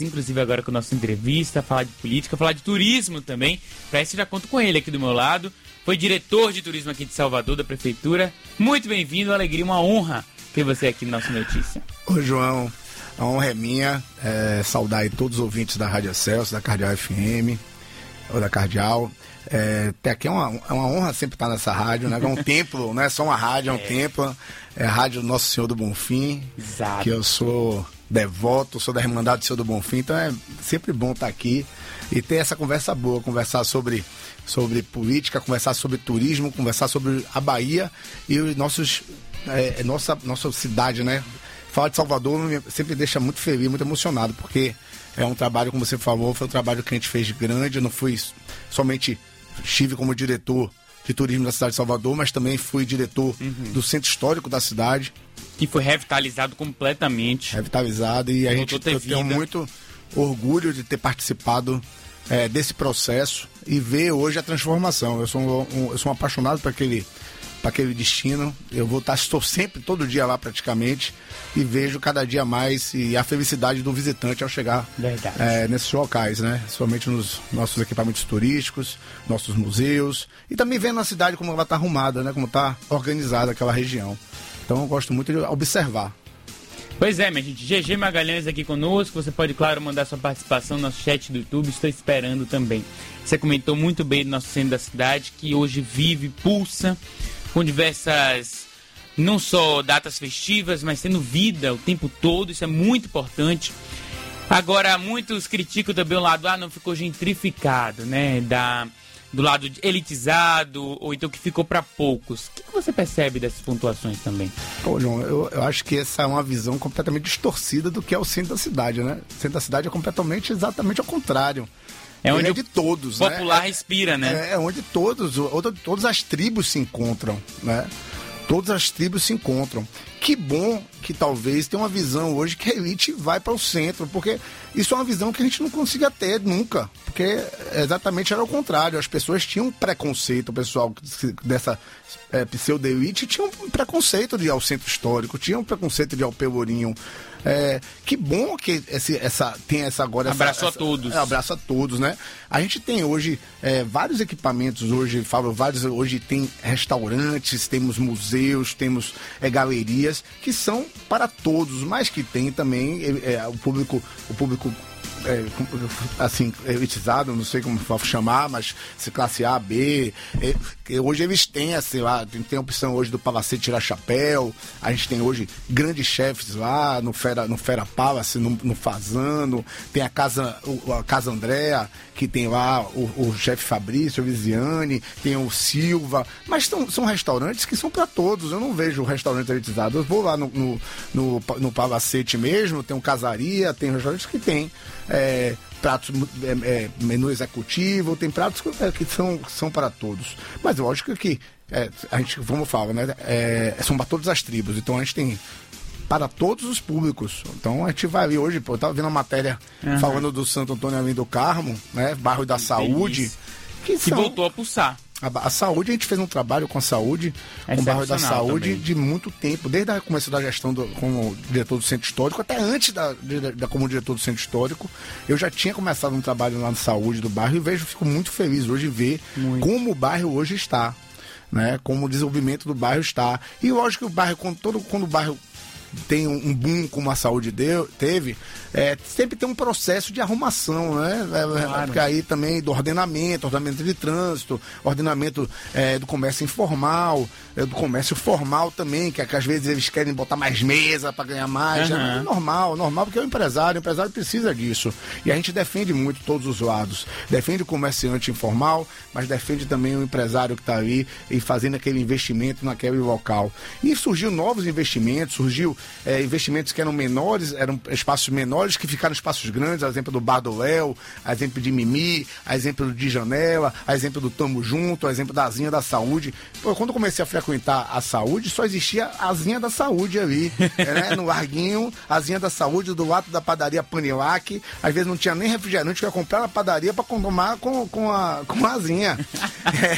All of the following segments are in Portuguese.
inclusive agora com a nossa entrevista, falar de política, falar de turismo também. Para isso eu já conto com ele aqui do meu lado. Foi diretor de turismo aqui de Salvador, da prefeitura. Muito bem-vindo, uma alegria, uma honra ter você aqui no Nossa Notícia. Ô João, a honra é minha, saudar aí todos os ouvintes da Rádio Celso, da Cardeal FM, ou da Cardeal. Até aqui é uma honra sempre estar nessa rádio, né? É um templo, não é só uma rádio, é um templo. É a Rádio Nosso Senhor do Bonfim. Exato. Que eu sou devoto, sou da Irmandade do Senhor do Bonfim, então é sempre bom estar aqui e ter essa conversa boa, conversar sobre política, conversar sobre turismo, conversar sobre a Bahia e os nossa cidade, né? Falar de Salvador sempre deixa muito feliz, muito emocionado, porque é um trabalho, como você falou, foi um trabalho que a gente fez grande. Eu não fui somente, estive como diretor de turismo da cidade de Salvador, mas também fui diretor do centro histórico da cidade. Que foi revitalizado completamente. Revitalizado, e eu tenho muito orgulho de ter participado desse processo e ver hoje a transformação. Eu sou um apaixonado por aquele destino. Estou sempre, todo dia lá praticamente, e vejo cada dia mais e a felicidade do visitante ao chegar nesses locais, né? Somente nos nossos equipamentos turísticos, nossos museus, e também vendo a cidade como ela está arrumada, né? Como está organizada aquela região. Então eu gosto muito de observar. Pois é, minha gente. GG Magalhães aqui conosco. Você pode, claro, mandar sua participação no nosso chat do YouTube. Estou esperando também. Você comentou muito bem do nosso centro da cidade, que hoje vive, pulsa, com diversas, não só datas festivas, mas tendo vida o tempo todo. Isso é muito importante. Agora, muitos criticam também o lado, não ficou gentrificado, né? Do lado elitizado, ou então que ficou para poucos. O que você percebe dessas pontuações também? Pô, João, eu acho que essa é uma visão completamente distorcida do que é o centro da cidade, né? O centro da cidade é exatamente ao contrário. É onde é de todos, o popular respira, né? É onde todas as tribos se encontram, né? Todas as tribos se encontram. Que bom que talvez tenha uma visão hoje que a elite vai para o centro, porque isso é uma visão que a gente não consiga ter nunca, porque exatamente era o contrário. As pessoas tinham um preconceito, o pessoal dessa pseudo-elite tinha um preconceito de ir ao centro histórico, tinha um preconceito de ir ao Pelourinho. Que bom que tem essa agora... Abraço a todos. Abraço a todos, né? A gente tem hoje vários equipamentos, hoje tem restaurantes, temos museus, temos galerias que são para todos, mas que tem também o público assim, elitizado, não sei como chamar, mas classe A, B, hoje eles têm, sei lá, tem a opção hoje do Palacete Tirar Chapéu, a gente tem hoje grandes chefes lá no Fera Palace, no Fazano, tem a Casa Andréa, que tem lá o chefe Fabrício, o Viziane, tem o Silva, mas são restaurantes que são para todos. Eu não vejo restaurantes elitizados. Eu vou lá no Palacete mesmo, tem um Casaria, tem restaurantes que tem pratos, menu executivo, tem pratos que são para todos. Mas lógico que a gente, vamos falar, né? São para todas as tribos, então a gente tem para todos os públicos. Então a gente vai ali hoje, eu estava vendo uma matéria falando do Santo Antônio Além do Carmo, né? Bairro da Saúde, que voltou a pulsar. A saúde, a gente fez um trabalho com a saúde, com o bairro da saúde também, de muito tempo, desde o começo da gestão como diretor do Centro Histórico, até antes como diretor do Centro Histórico, eu já tinha começado um trabalho lá na saúde do bairro e fico muito feliz hoje de ver como o bairro hoje está, né? Como o desenvolvimento do bairro está. E lógico que o bairro, quando o bairro tem um boom como a saúde teve, sempre tem um processo de arrumação, né? Claro. Porque aí também do ordenamento de trânsito, ordenamento do comércio informal, do comércio formal também, que às vezes eles querem botar mais mesa para ganhar mais. É normal, porque o empresário precisa disso. E a gente defende muito todos os lados. Defende o comerciante informal, mas defende também o empresário que está ali e fazendo aquele investimento naquele local. E surgiu novos investimentos, investimentos que eram menores, eram espaços menores que ficaram espaços grandes, a exemplo do Bar do Léo, a exemplo de Mimi, a exemplo de Janela, a exemplo do Tamo Junto, a exemplo da Asinha da Saúde. Quando eu comecei a frequentar a saúde, só existia a Asinha da Saúde ali, né? No Larguinho, a Asinha da Saúde, do lado da padaria Panilac, às vezes não tinha nem refrigerante, que eu ia comprar na padaria para tomar com a Asinha.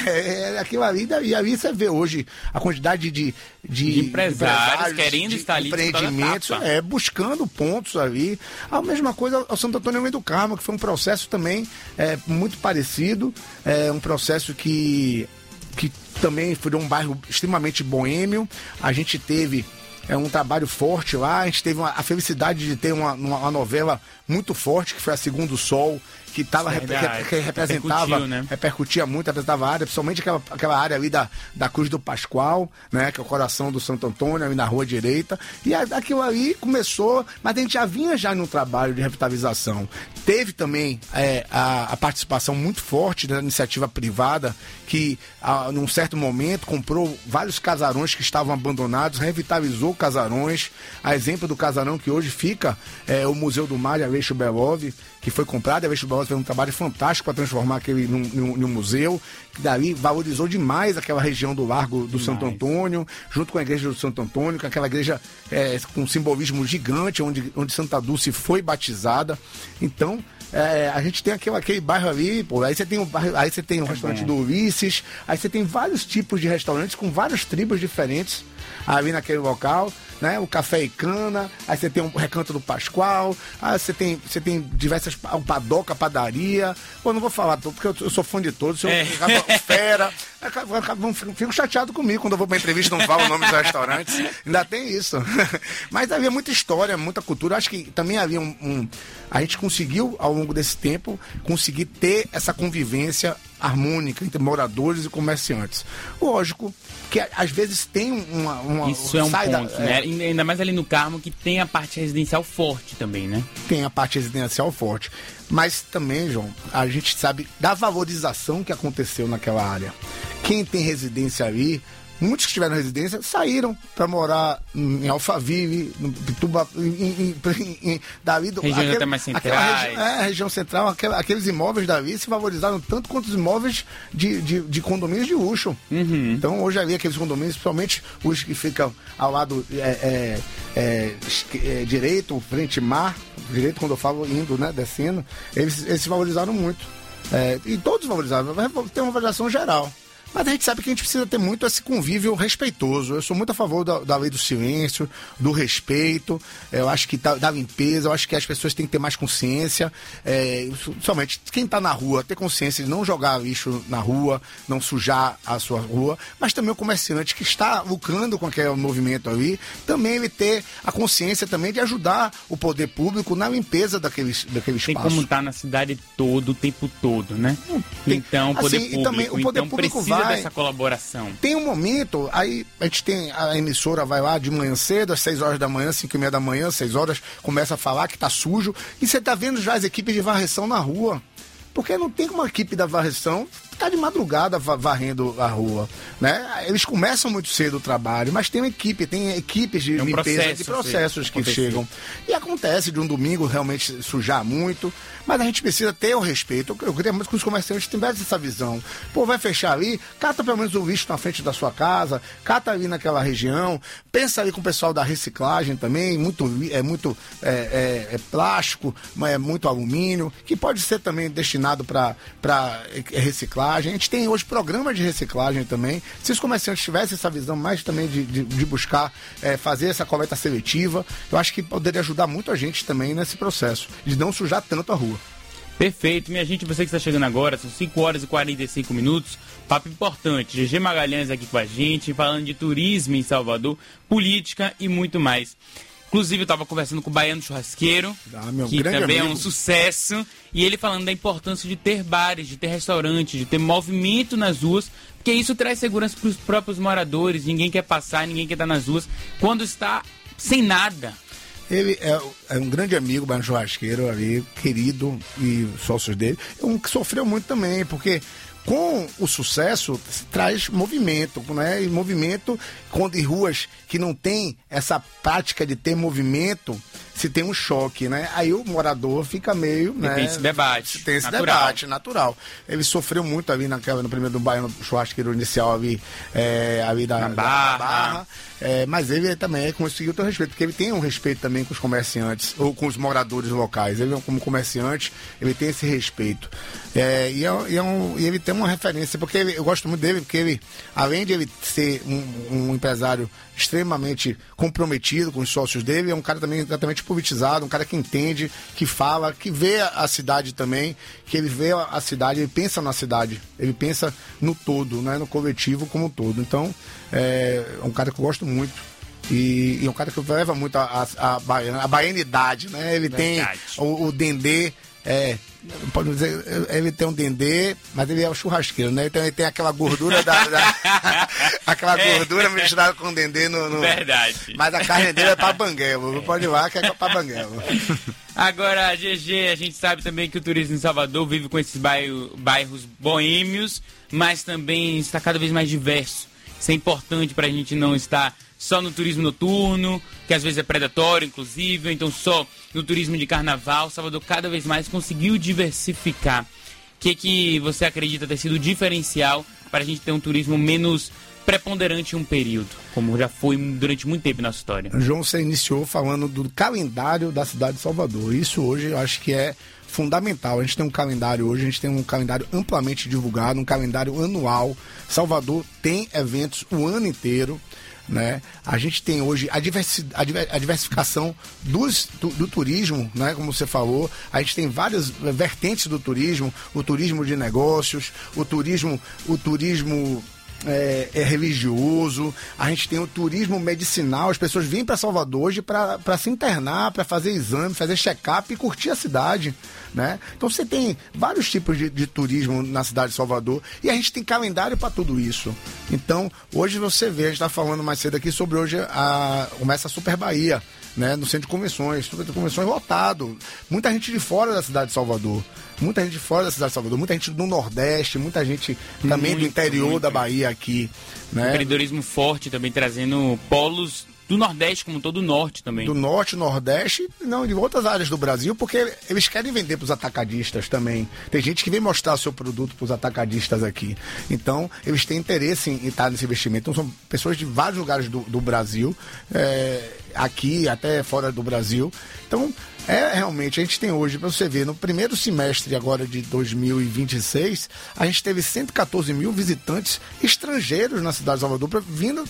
Aquilo ali, e ali você vê hoje a quantidade de empresários querendo estar ali empreendimentos, buscando pontos ali. A mesma coisa ao Santo Antônio do Carmo, que foi um processo também muito parecido, um processo que também foi um bairro extremamente boêmio. A gente teve um trabalho forte lá, a gente teve a felicidade de ter uma novela muito forte, que foi a Segundo Sol, que representava, né? Repercutia muito, representava a área, principalmente aquela área ali da Cruz do Pascoal, né? Que é o coração do Santo Antônio, ali na Rua Direita. E aquilo ali começou, mas a gente já vinha no trabalho de revitalização. Teve também a participação muito forte da iniciativa privada, que num certo momento comprou vários casarões que estavam abandonados, revitalizou casarões. A exemplo do casarão que hoje fica o Museu do Mar de Aleixo Belov, que foi comprado. A Aleixo Belov fez um trabalho fantástico para transformar aquele num museu, que daí valorizou demais aquela região do Largo do Santo Antônio, junto com a igreja do Santo Antônio, com aquela igreja com um simbolismo gigante, onde Santa Dulce foi batizada. Então, a gente tem aquele bairro ali, pô, aí você tem o restaurante do Ulisses, aí você tem vários tipos de restaurantes com várias tribos diferentes ali naquele local, né? O Café e Cana, aí você tem o Recanto do Pascoal, aí você tem diversas, o Padoca, Padaria. Pô, não vou falar tudo, porque eu sou fã de todos, Fera. Fico chateado comigo quando eu vou pra entrevista e não falo o nome dos restaurantes. Ainda tem isso. Mas havia muita história, muita cultura. Acho que também havia a gente conseguiu, ao longo desse tempo, conseguir ter essa convivência harmônica entre moradores e comerciantes. Lógico que às vezes tem uma isso é um ponto, né? Ainda mais ali no Carmo, que tem a parte residencial forte também, né? Tem a parte residencial forte. Mas também, João, a gente sabe da valorização que aconteceu naquela área. Quem tem residência ali, muitos que estiveram na residência saíram para morar em Alphaville, no Pituba, dali do região até mais central. Região central, aqueles imóveis dali se valorizaram tanto quanto os imóveis de condomínios de luxo. Uhum. Então hoje ali aqueles condomínios, principalmente os que ficam ao lado direito, frente mar, direito quando eu falo indo, né, descendo, eles se valorizaram muito. E todos valorizaram, tem uma valorização geral. Mas a gente sabe que a gente precisa ter muito esse convívio respeitoso. Eu sou muito a favor da lei do silêncio, do respeito. Eu acho que da limpeza, eu acho que as pessoas têm que ter mais consciência. Somente quem está na rua, ter consciência de não jogar lixo na rua, não sujar a sua rua. Mas também o comerciante que está lucrando com aquele movimento ali, também ele ter a consciência também de ajudar o poder público na limpeza daquele espaço. Tem como estar na cidade todo, o tempo todo, né? Então, o poder público, também, o poder público precisa dessa colaboração. Tem um momento, aí a gente tem, a emissora vai lá de manhã cedo, às 6 horas da manhã, 5h30 da manhã, 6 horas, começa a falar que tá sujo, e você tá vendo já as equipes de varreção na rua. Porque não tem uma equipe da varreção ficar de madrugada varrendo a rua, né? Eles começam muito cedo o trabalho, mas tem equipes de limpeza, de processos que chegam. E acontece de um domingo realmente sujar muito, mas a gente precisa ter o respeito. Eu queria muito que os comerciantes tivessem essa visão. Pô, vai fechar ali, cata pelo menos o lixo na frente da sua casa, cata ali naquela região, pensa ali com o pessoal da reciclagem também, muito plástico, é muito alumínio, que pode ser também destinado para reciclagem. A gente tem hoje programas de reciclagem também. Se os comerciantes tivessem essa visão mais também de buscar fazer essa coleta seletiva, eu acho que poderia ajudar muito a gente também nesse processo, de não sujar tanto a rua. Perfeito, minha gente, você que está chegando agora, são 5 horas e 45 minutos, papo importante, GG Magalhães aqui com a gente, falando de turismo em Salvador, política e muito mais. Inclusive, eu estava conversando com o Baiano Churrasqueiro, que também é um sucesso, e ele falando da importância de ter bares, de ter restaurantes, de ter movimento nas ruas, porque isso traz segurança para os próprios moradores, ninguém quer passar, ninguém quer estar nas ruas, quando está sem nada. Ele é um grande amigo, Baiano Churrasqueiro, ali, querido, e sócios dele, que sofreu muito também, porque com o sucesso traz movimento, né? E movimento, quando em ruas que não tem essa prática de ter movimento, se tem um choque, né? Aí o morador fica meio, né? Tem esse debate. Tem esse debate natural. Ele sofreu muito ali no primeiro do Baiano churrasqueiro inicial ali da Barra. Mas ele também conseguiu ter um respeito, porque ele tem um respeito também com os comerciantes, ou com os moradores locais. Ele, como comerciante, ele tem esse respeito. E ele tem uma referência, porque eu gosto muito dele, porque ele, além de ele ser um empresário extremamente comprometido com os sócios dele, é um cara também exatamente politizado, um cara que entende, que fala, que vê a cidade também, que ele vê a cidade, ele pensa na cidade, ele pensa no todo, né, no coletivo como um todo. Então, é um cara que eu gosto muito. E é um cara que leva muito a baianidade, né? Ele verdade. Tem o dendê, pode dizer, ele tem um dendê, mas ele é o churrasqueiro, né? Então ele tem aquela gordura aquela gordura misturada com o dendê no. Verdade. Mas a carne dele é pra banguelo. Pode ir lá que é pra banguelo. Agora, GG, a gente sabe também que o turismo em Salvador vive com esses bairros boêmios, mas também está cada vez mais diverso. Isso é importante para a gente não estar só no turismo noturno, que às vezes é predatório, inclusive, ou então só no turismo de carnaval. Salvador cada vez mais conseguiu diversificar. O que você acredita ter sido o diferencial para a gente ter um turismo menos preponderante em um período, como já foi durante muito tempo na nossa história? João, você iniciou falando do calendário da cidade de Salvador. Isso hoje eu acho que é fundamental. A gente tem um calendário hoje, a gente tem um calendário amplamente divulgado, um calendário anual. Salvador tem eventos o ano inteiro, né? A gente tem hoje a diversificação do turismo, né? Como você falou, a gente tem várias vertentes do turismo, o turismo de negócios, o turismo religioso, a gente tem o turismo medicinal, as pessoas vêm para Salvador hoje para se internar, para fazer exame, fazer check-up e curtir a cidade, né? Então você tem vários tipos de turismo na cidade de Salvador e a gente tem calendário para tudo isso. Então, hoje você vê, a gente está falando mais cedo aqui sobre hoje começa a Super Bahia, né, no centro de convenções lotado, muita gente de fora da cidade de Salvador, muita gente do Nordeste, muita gente também do interior da Bahia aqui, né? Empreendedorismo forte também, trazendo polos do Nordeste, como todo o Norte também. Do Norte, Nordeste, não, de outras áreas do Brasil, porque eles querem vender para os atacadistas também. Tem gente que vem mostrar o seu produto para os atacadistas aqui. Então, eles têm interesse em estar nesse investimento. Então, são pessoas de vários lugares do Brasil, aqui, até fora do Brasil. Então, realmente, a gente tem hoje, para você ver, no primeiro semestre agora de 2026, a gente teve 114 mil visitantes estrangeiros na cidade de Salvador, vindo,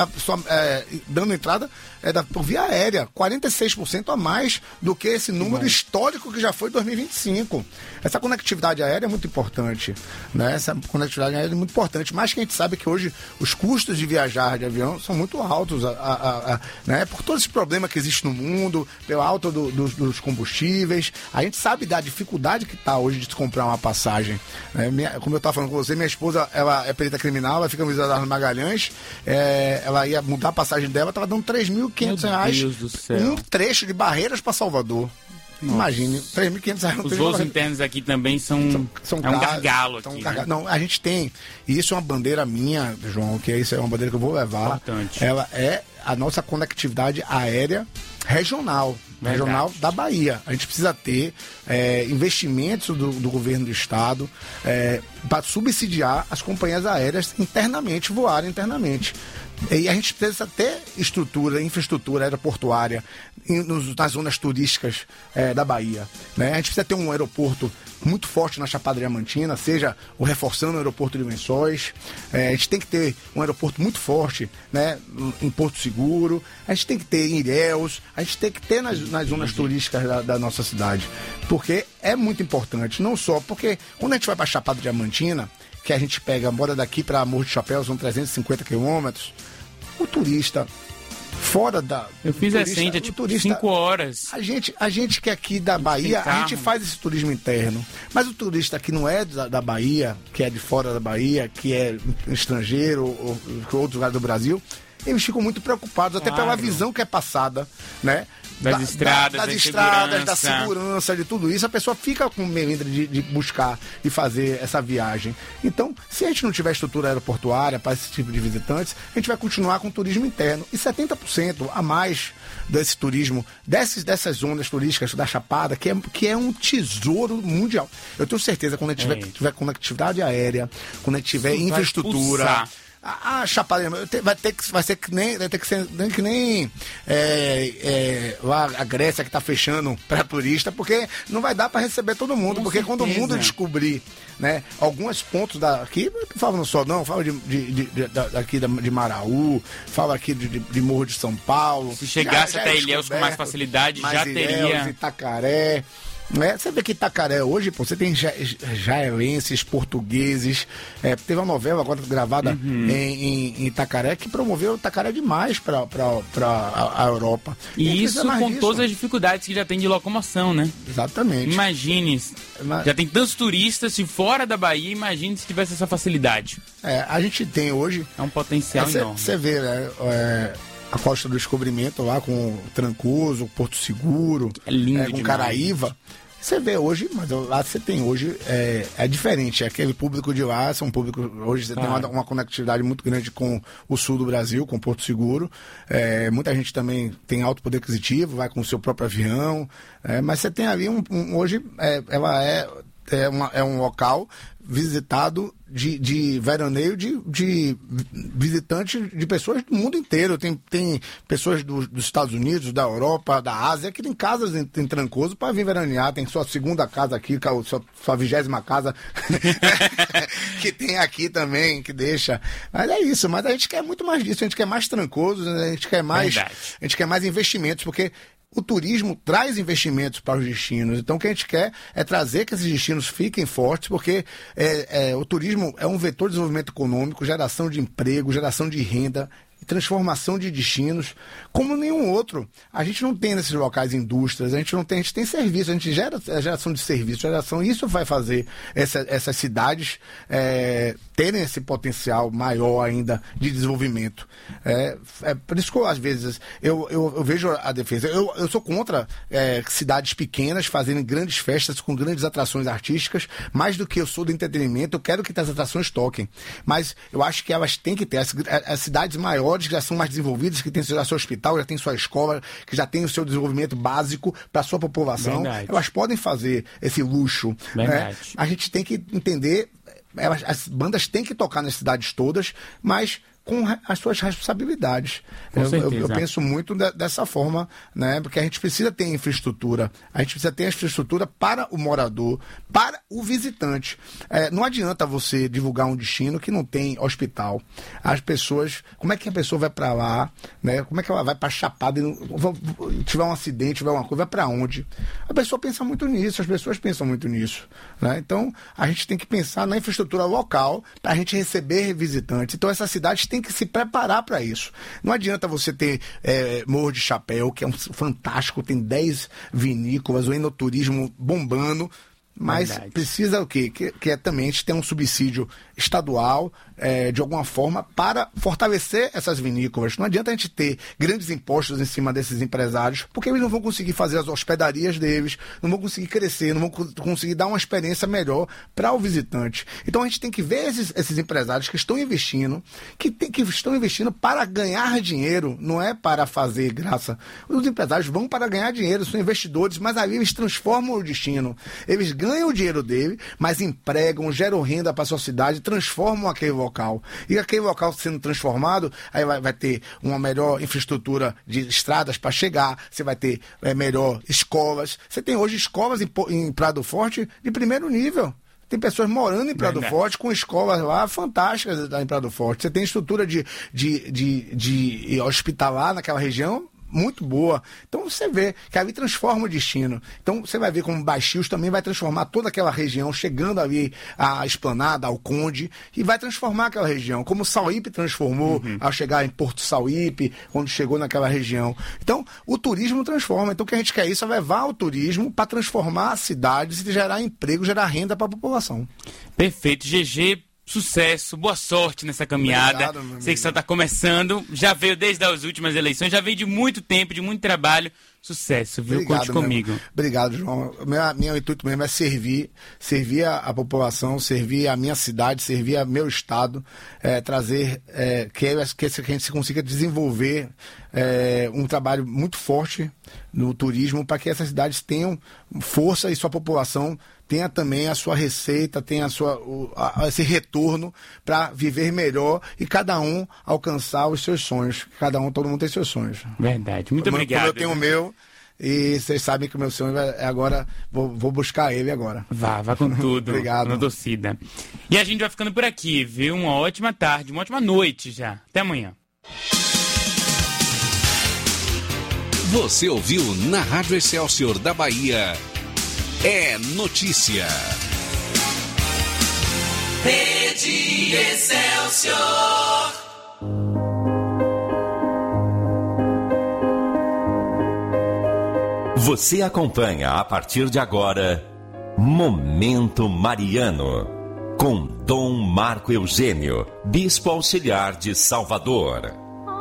dando entrada por via aérea, 46% a mais do que esse número histórico que já foi 2025. Essa conectividade aérea é muito importante, né? Essa conectividade aérea é muito importante, mas que a gente sabe que hoje os custos de viajar de avião são muito altos, né? Por todo esse problema que existe no mundo, pela alta dos combustíveis, a gente sabe da dificuldade que está hoje de se comprar uma passagem. Como eu estava falando com você, minha esposa, ela é perita criminal, ela fica no Isadora Magalhães, ela ia mudar a passagem dela, estava dando R$3.500 um trecho de Barreiras para Salvador. Nossa. Imagine, R$3.500. Os voos internos aqui também são um gargalo aqui. Né? Não, a gente tem, e isso é uma bandeira minha, João, que isso é uma bandeira que eu vou levar. Importante. Ela é a nossa conectividade aérea regional da Bahia. A gente precisa ter investimentos do governo do estado para subsidiar as companhias aéreas internamente, voarem internamente. E a gente precisa ter infraestrutura aeroportuária nas zonas turísticas da Bahia, né? A gente precisa ter um aeroporto muito forte na Chapada Diamantina, seja o reforçando o aeroporto de Lençóis. A gente tem que ter um aeroporto muito forte, né, em Porto Seguro. A gente tem que ter em Ilhéus. A gente tem que ter nas zonas turísticas da nossa cidade. Porque é muito importante, não só porque quando a gente vai para a Chapada Diamantina, que a gente pega, bora daqui para Morro de Chapéu, são 350 quilômetros, o turista fora da... Eu fiz recente, é tipo 5 horas. A gente que é aqui da Bahia, a gente faz esse turismo interno. Mas o turista que não é da Bahia, que é de fora da Bahia, que é estrangeiro ou outro lugar do Brasil, eles ficam muito preocupados, até pela visão que é passada, né? Das estradas, da segurança, de tudo isso, a pessoa fica com melindre de buscar e fazer essa viagem. Então, se a gente não tiver estrutura aeroportuária para esse tipo de visitantes, a gente vai continuar com turismo interno. E 70% a mais desse turismo, dessas zonas turísticas da Chapada, que é um tesouro mundial. Eu tenho certeza que quando a gente tiver conectividade aérea, quando a gente tiver infraestrutura... A Chapada vai ter que nem a Grécia que está fechando para turista, porque não vai dar para receber todo mundo, porque quando o mundo descobrir, né, alguns pontos daqui, fala no Sol, não, fala daqui de Maraú, fala aqui de Morro de São Paulo. Se chegasse até Ilhéus com mais facilidade, já teria. Itacaré. Você vê que Itacaré hoje, pô, você tem jaelenses, portugueses, teve uma novela agora gravada em Itacaré que promoveu Itacaré demais para a Europa. E isso com todas as dificuldades que já tem de locomoção, né? Exatamente. Imagine, já tem tantos turistas, se fora da Bahia, imagine se tivesse essa facilidade. A gente tem hoje... É um potencial enorme. Você vê, a Costa do Descobrimento lá com Trancoso, Porto Seguro, é lindo com demais. Caraíva. Você vê hoje, mas lá você tem hoje, é diferente. Aquele público de lá, são públicos. Hoje você tem uma conectividade muito grande com o sul do Brasil, com Porto Seguro. Muita gente também tem alto poder aquisitivo, vai com o seu próprio avião. Mas você tem ali hoje, ela é um local visitado de veraneio de visitantes, de pessoas do mundo inteiro. Tem pessoas dos Estados Unidos, da Europa, da Ásia, que tem casas em Trancoso para vir veranear. Tem sua segunda casa aqui, sua 20ª casa que tem aqui também, que deixa. Mas é isso, mas a gente quer muito mais disso, a gente quer mais Trancoso, a gente quer mais investimentos, porque o turismo traz investimentos para os destinos. Então, o que a gente quer é trazer que esses destinos fiquem fortes, porque o turismo é um vetor de desenvolvimento econômico, geração de emprego, geração de renda, transformação de destinos, como nenhum outro. A gente não tem nesses locais indústrias, a gente tem serviço, a gente gera geração de serviço, isso vai fazer essas cidades terem esse potencial maior ainda de desenvolvimento. Por isso que às vezes eu vejo a defesa. Eu sou contra cidades pequenas fazerem grandes festas com grandes atrações artísticas, mais do que eu sou do entretenimento. Eu quero que as atrações toquem, mas eu acho que elas têm que ter as cidades maiores, que já são mais desenvolvidas, que têm já seu hospital, já tem sua escola, que já tem o seu desenvolvimento básico para a sua população. Verdade. Elas podem fazer esse luxo. A gente tem que entender, as bandas têm que tocar nas cidades todas, mas com as suas responsabilidades. Eu penso muito dessa forma, né? Porque a gente precisa ter infraestrutura. A gente precisa ter infraestrutura para o morador, para o visitante. Não adianta você divulgar um destino que não tem hospital. As pessoas, como é que a pessoa vai para lá, né? Como é que ela vai para Chapada e tiver um acidente, tiver uma coisa, vai para onde? A pessoa pensa muito nisso, as pessoas pensam muito nisso, né? Então, a gente tem que pensar na infraestrutura local para a gente receber visitantes. Então, essas cidades têm que se preparar para isso. Não adianta você ter Morro de Chapéu, que é fantástico, tem 10 vinícolas, o enoturismo bombando, mas precisa o quê? Que também a gente tem um subsídio estadual, de alguma forma, para fortalecer essas vinícolas. Não adianta a gente ter grandes impostos em cima desses empresários, porque eles não vão conseguir fazer as hospedarias deles, não vão conseguir crescer, não vão conseguir dar uma experiência melhor para o visitante. Então a gente tem que ver esses empresários que estão investindo, que estão investindo para ganhar dinheiro, não é para fazer graça. Os empresários vão para ganhar dinheiro, são investidores, mas ali eles transformam o destino. Eles ganham o dinheiro dele, mas empregam, geram renda para a sociedade, transformam aquele local. E aquele local sendo transformado, aí vai ter uma melhor infraestrutura de estradas para chegar, você vai ter melhor escolas. Você tem hoje escolas em Prado Forte de primeiro nível. Tem pessoas morando em Prado Forte com escolas lá fantásticas em Prado Forte. Você tem estrutura de hospitalar naquela região muito boa. Então você vê que ali transforma o destino. Então você vai ver como Baixios também vai transformar toda aquela região, chegando ali à Esplanada, ao Conde, e vai transformar aquela região, como Sauípe transformou ao chegar em Porto Sauípe, quando chegou naquela região. Então o turismo transforma. Então o que a gente quer isso é levar o turismo para transformar as cidades e gerar emprego, gerar renda para a população. Perfeito. GG, sucesso, boa sorte nessa caminhada. Obrigado, sei que só está começando, já veio desde as últimas eleições, já veio de muito tempo, de muito trabalho. Sucesso, viu? Conte comigo. Obrigado, João. Meu intuito mesmo é servir a população, servir a minha cidade, servir a meu estado, trazer que a gente consiga desenvolver um trabalho muito forte no turismo para que essas cidades tenham força e sua população tenha também a sua receita, tenha esse retorno para viver melhor e cada um alcançar os seus sonhos. Todo mundo tem seus sonhos. Verdade. Muito obrigado. Eu tenho o meu. E vocês sabem que o meu sonho é agora, vou buscar ele agora. Vá com tudo. Obrigado. Na torcida. E a gente vai ficando por aqui, viu? Uma ótima tarde, uma ótima noite já. Até amanhã. Você ouviu na Rádio Excelsior da Bahia. É notícia. Rede Excelsior. Você acompanha a partir de agora Momento Mariano, com Dom Marco Eugênio, Bispo Auxiliar de Salvador.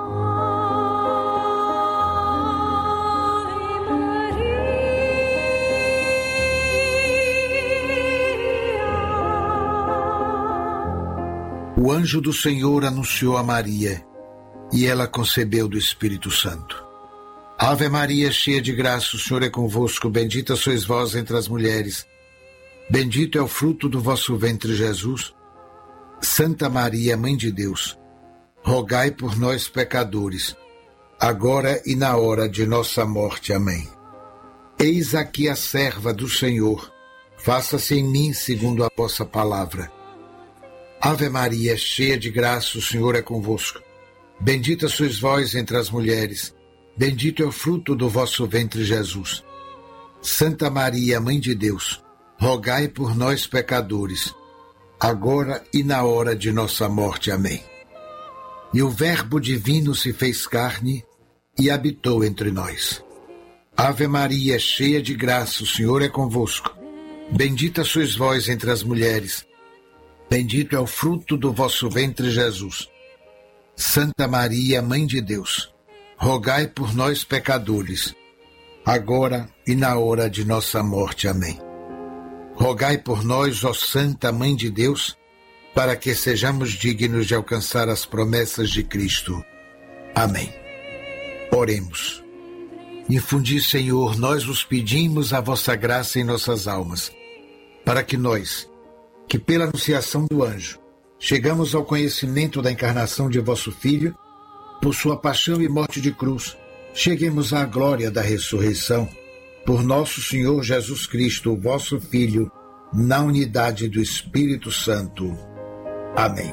O anjo do Senhor anunciou a Maria, e ela concebeu do Espírito Santo. Ave Maria, cheia de graça, o Senhor é convosco, bendita sois vós entre as mulheres. Bendito é o fruto do vosso ventre, Jesus. Santa Maria, Mãe de Deus, rogai por nós, pecadores, agora e na hora de nossa morte. Amém. Eis aqui a serva do Senhor, faça-se em mim segundo a vossa palavra. Ave Maria, cheia de graça, o Senhor é convosco. Bendita sois vós entre as mulheres. Bendito é o fruto do vosso ventre, Jesus. Santa Maria, Mãe de Deus, rogai por nós, pecadores, agora e na hora de nossa morte. Amém. E o Verbo divino se fez carne e habitou entre nós. Ave Maria, cheia de graça, o Senhor é convosco. Bendita sois vós entre as mulheres. Bendito é o fruto do vosso ventre, Jesus. Santa Maria, Mãe de Deus, rogai por nós, pecadores, agora e na hora de nossa morte. Amém. Rogai por nós, ó Santa Mãe de Deus, para que sejamos dignos de alcançar as promessas de Cristo. Amém. Oremos. Infundi, Senhor, nós vos pedimos a vossa graça em nossas almas, para que nós, que pela anunciação do anjo, chegamos ao conhecimento da encarnação de vosso Filho, por sua paixão e morte de cruz, cheguemos à glória da ressurreição, por nosso Senhor Jesus Cristo, vosso Filho, na unidade do Espírito Santo. Amém.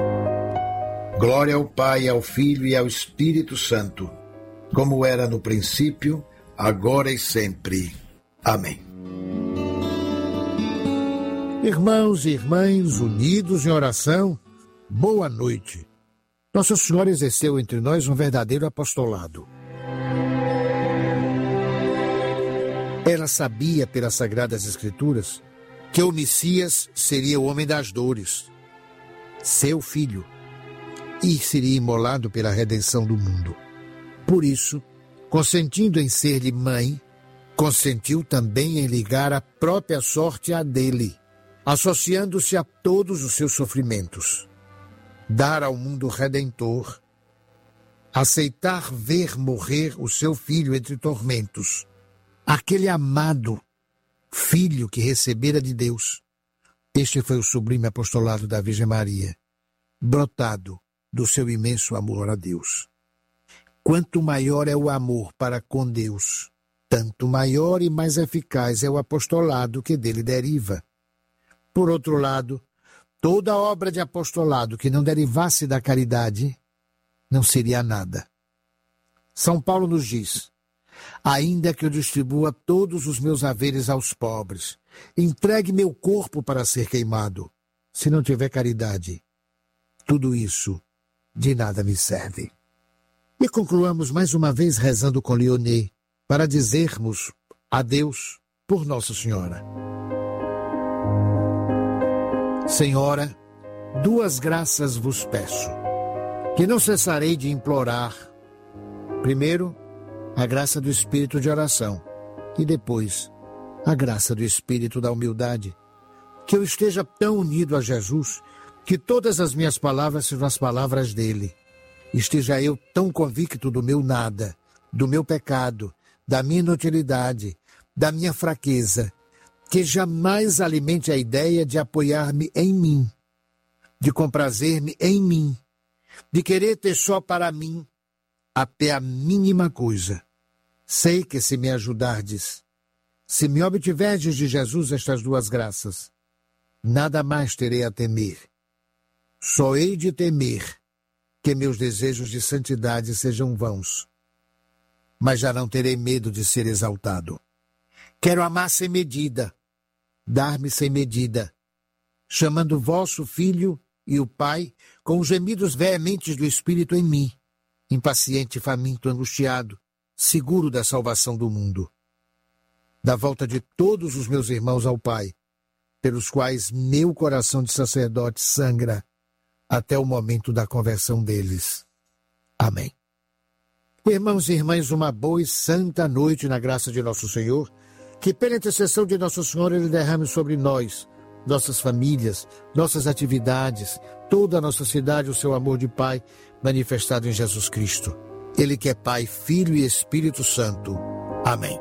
Glória ao Pai, ao Filho e ao Espírito Santo, como era no princípio, agora e sempre. Amém. Irmãos e irmãs, unidos em oração, boa noite. Nossa Senhora exerceu entre nós um verdadeiro apostolado. Ela sabia pelas Sagradas Escrituras que o Messias seria o homem das dores, seu filho, e seria imolado pela redenção do mundo. Por isso, consentindo em ser-lhe mãe, consentiu também em ligar a própria sorte à dele, associando-se a todos os seus sofrimentos. Dar ao mundo redentor, aceitar ver morrer o seu filho entre tormentos, aquele amado filho que recebera de Deus. Este foi o sublime apostolado da Virgem Maria, brotado do seu imenso amor a Deus. Quanto maior é o amor para com Deus, tanto maior e mais eficaz é o apostolado que dele deriva. Por outro lado, toda obra de apostolado que não derivasse da caridade não seria nada. São Paulo nos diz: ainda que eu distribua todos os meus haveres aos pobres, entregue meu corpo para ser queimado, se não tiver caridade, tudo isso de nada me serve. E concluamos mais uma vez rezando com Leoné, para dizermos adeus por Nossa Senhora. Senhora, duas graças vos peço, que não cessarei de implorar. Primeiro, a graça do espírito de oração e depois a graça do espírito da humildade. Que eu esteja tão unido a Jesus que todas as minhas palavras sejam as palavras dele. Esteja eu tão convicto do meu nada, do meu pecado, da minha inutilidade, da minha fraqueza, que jamais alimente a ideia de apoiar-me em mim, de comprazer-me em mim, de querer ter só para mim até a mínima coisa. Sei que se me ajudardes, se me obtiverdes de Jesus estas duas graças, nada mais terei a temer. Só hei de temer que meus desejos de santidade sejam vãos, mas já não terei medo de ser exaltado. Quero amar sem medida, dar-me sem medida, chamando vosso Filho e o Pai com os gemidos veementes do Espírito em mim, impaciente, faminto, angustiado, seguro da salvação do mundo. Da volta de todos os meus irmãos ao Pai, pelos quais meu coração de sacerdote sangra até o momento da conversão deles. Amém. Irmãos e irmãs, uma boa e santa noite na graça de nosso Senhor, que pela intercessão de Nosso Senhor Ele derrame sobre nós, nossas famílias, nossas atividades, toda a nossa cidade, o seu amor de Pai manifestado em Jesus Cristo. Ele que é Pai, Filho e Espírito Santo. Amém.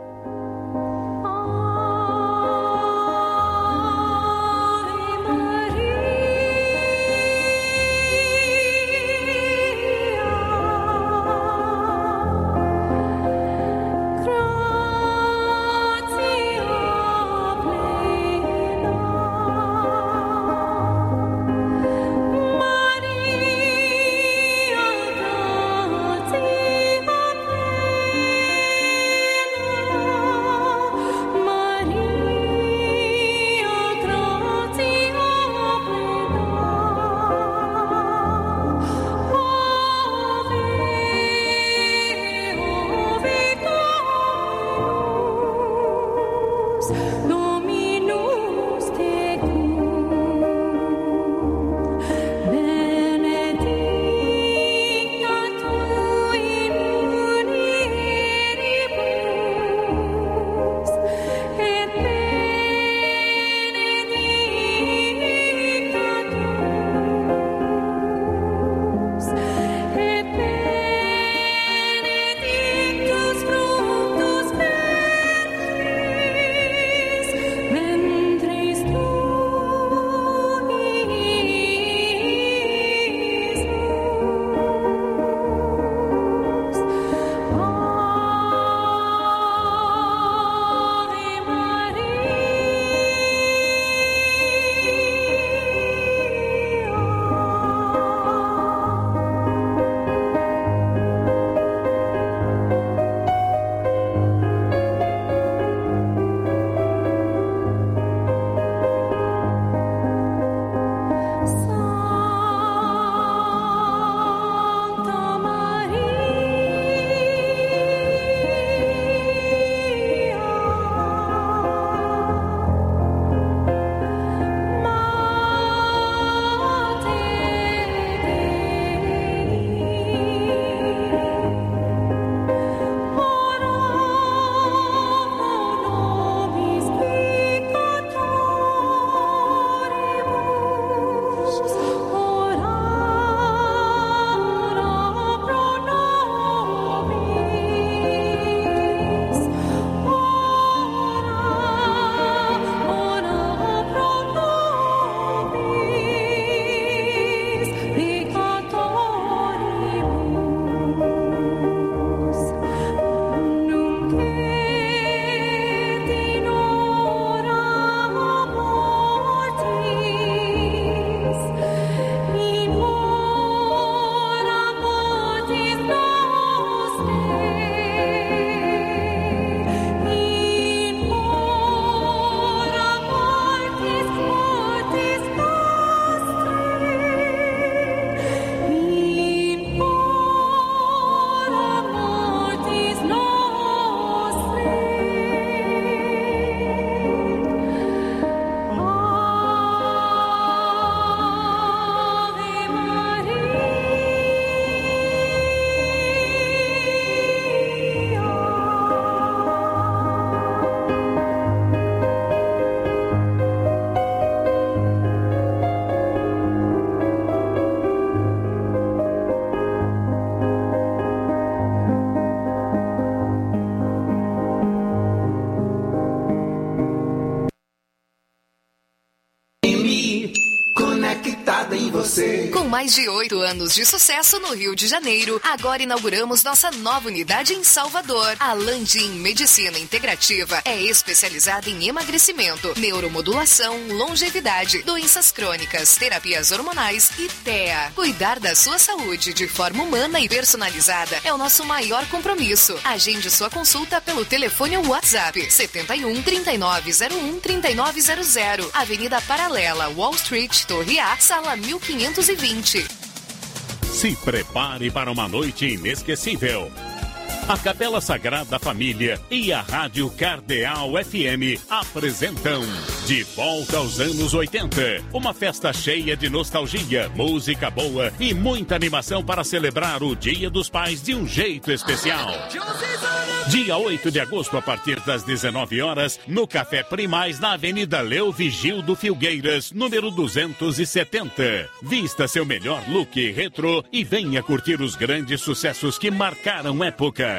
conectada em você. Com mais de 8 anos de sucesso no Rio de Janeiro, agora inauguramos nossa nova unidade em Salvador. A Landim Medicina Integrativa é especializada em emagrecimento, neuromodulação, longevidade, doenças crônicas, terapias hormonais e TEA. Cuidar da sua saúde de forma humana e personalizada é o nosso maior compromisso. Agende sua consulta pelo telefone ou WhatsApp 71 3901 3900, Avenida Paralela, Wall Street, Torre A, sala 1520. Se prepare para uma noite inesquecível. A Capela Sagrada Família e a Rádio Cardeal FM apresentam De Volta aos Anos 80. Uma festa cheia de nostalgia, música boa e muita animação para celebrar o Dia dos Pais de um jeito especial. Dia 8 de agosto, a partir das 19 horas, no Café Primaz, na Avenida Leo Vigildo Filgueiras, número 270. Vista seu melhor look retrô e venha curtir os grandes sucessos que marcaram época.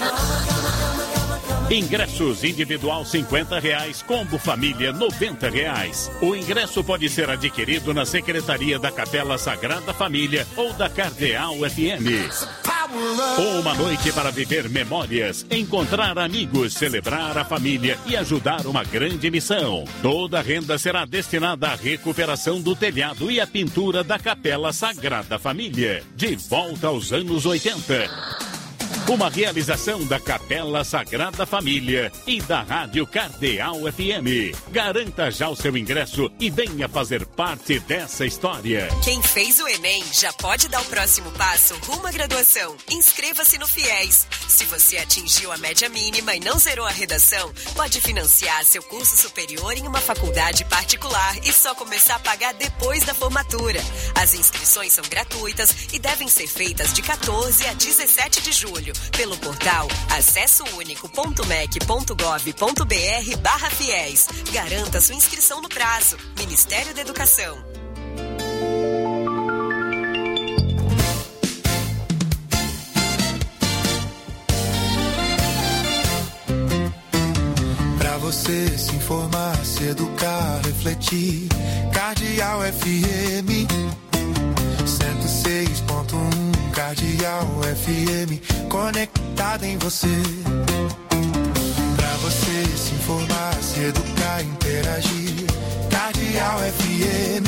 Ingressos individual R$50, combo família R$90. O ingresso pode ser adquirido na Secretaria da Capela Sagrada Família ou da Cardeal FM. Uma noite para viver memórias, encontrar amigos, celebrar a família e ajudar uma grande missão. Toda a renda será destinada à recuperação do telhado e à pintura da Capela Sagrada Família. De volta aos anos 80. Uma realização da Capela Sagrada Família e da Rádio Cardeal FM. Garanta já o seu ingresso e venha fazer parte dessa história. Quem fez o Enem já pode dar o próximo passo rumo à graduação. Inscreva-se no FIES. Se você atingiu a média mínima e não zerou a redação, pode financiar seu curso superior em uma faculdade particular e só começar a pagar depois da formatura. As inscrições são gratuitas e devem ser feitas de 14 a 17 de julho. Pelo portal acessounico.mec.gov.br/fiéis. Garanta sua inscrição no prazo. Ministério da Educação. Pra você se informar, se educar, refletir. Cardeal FM 106.1. Cardeal FM, conectada em você. Pra você se informar, se educar, interagir. Cardeal FM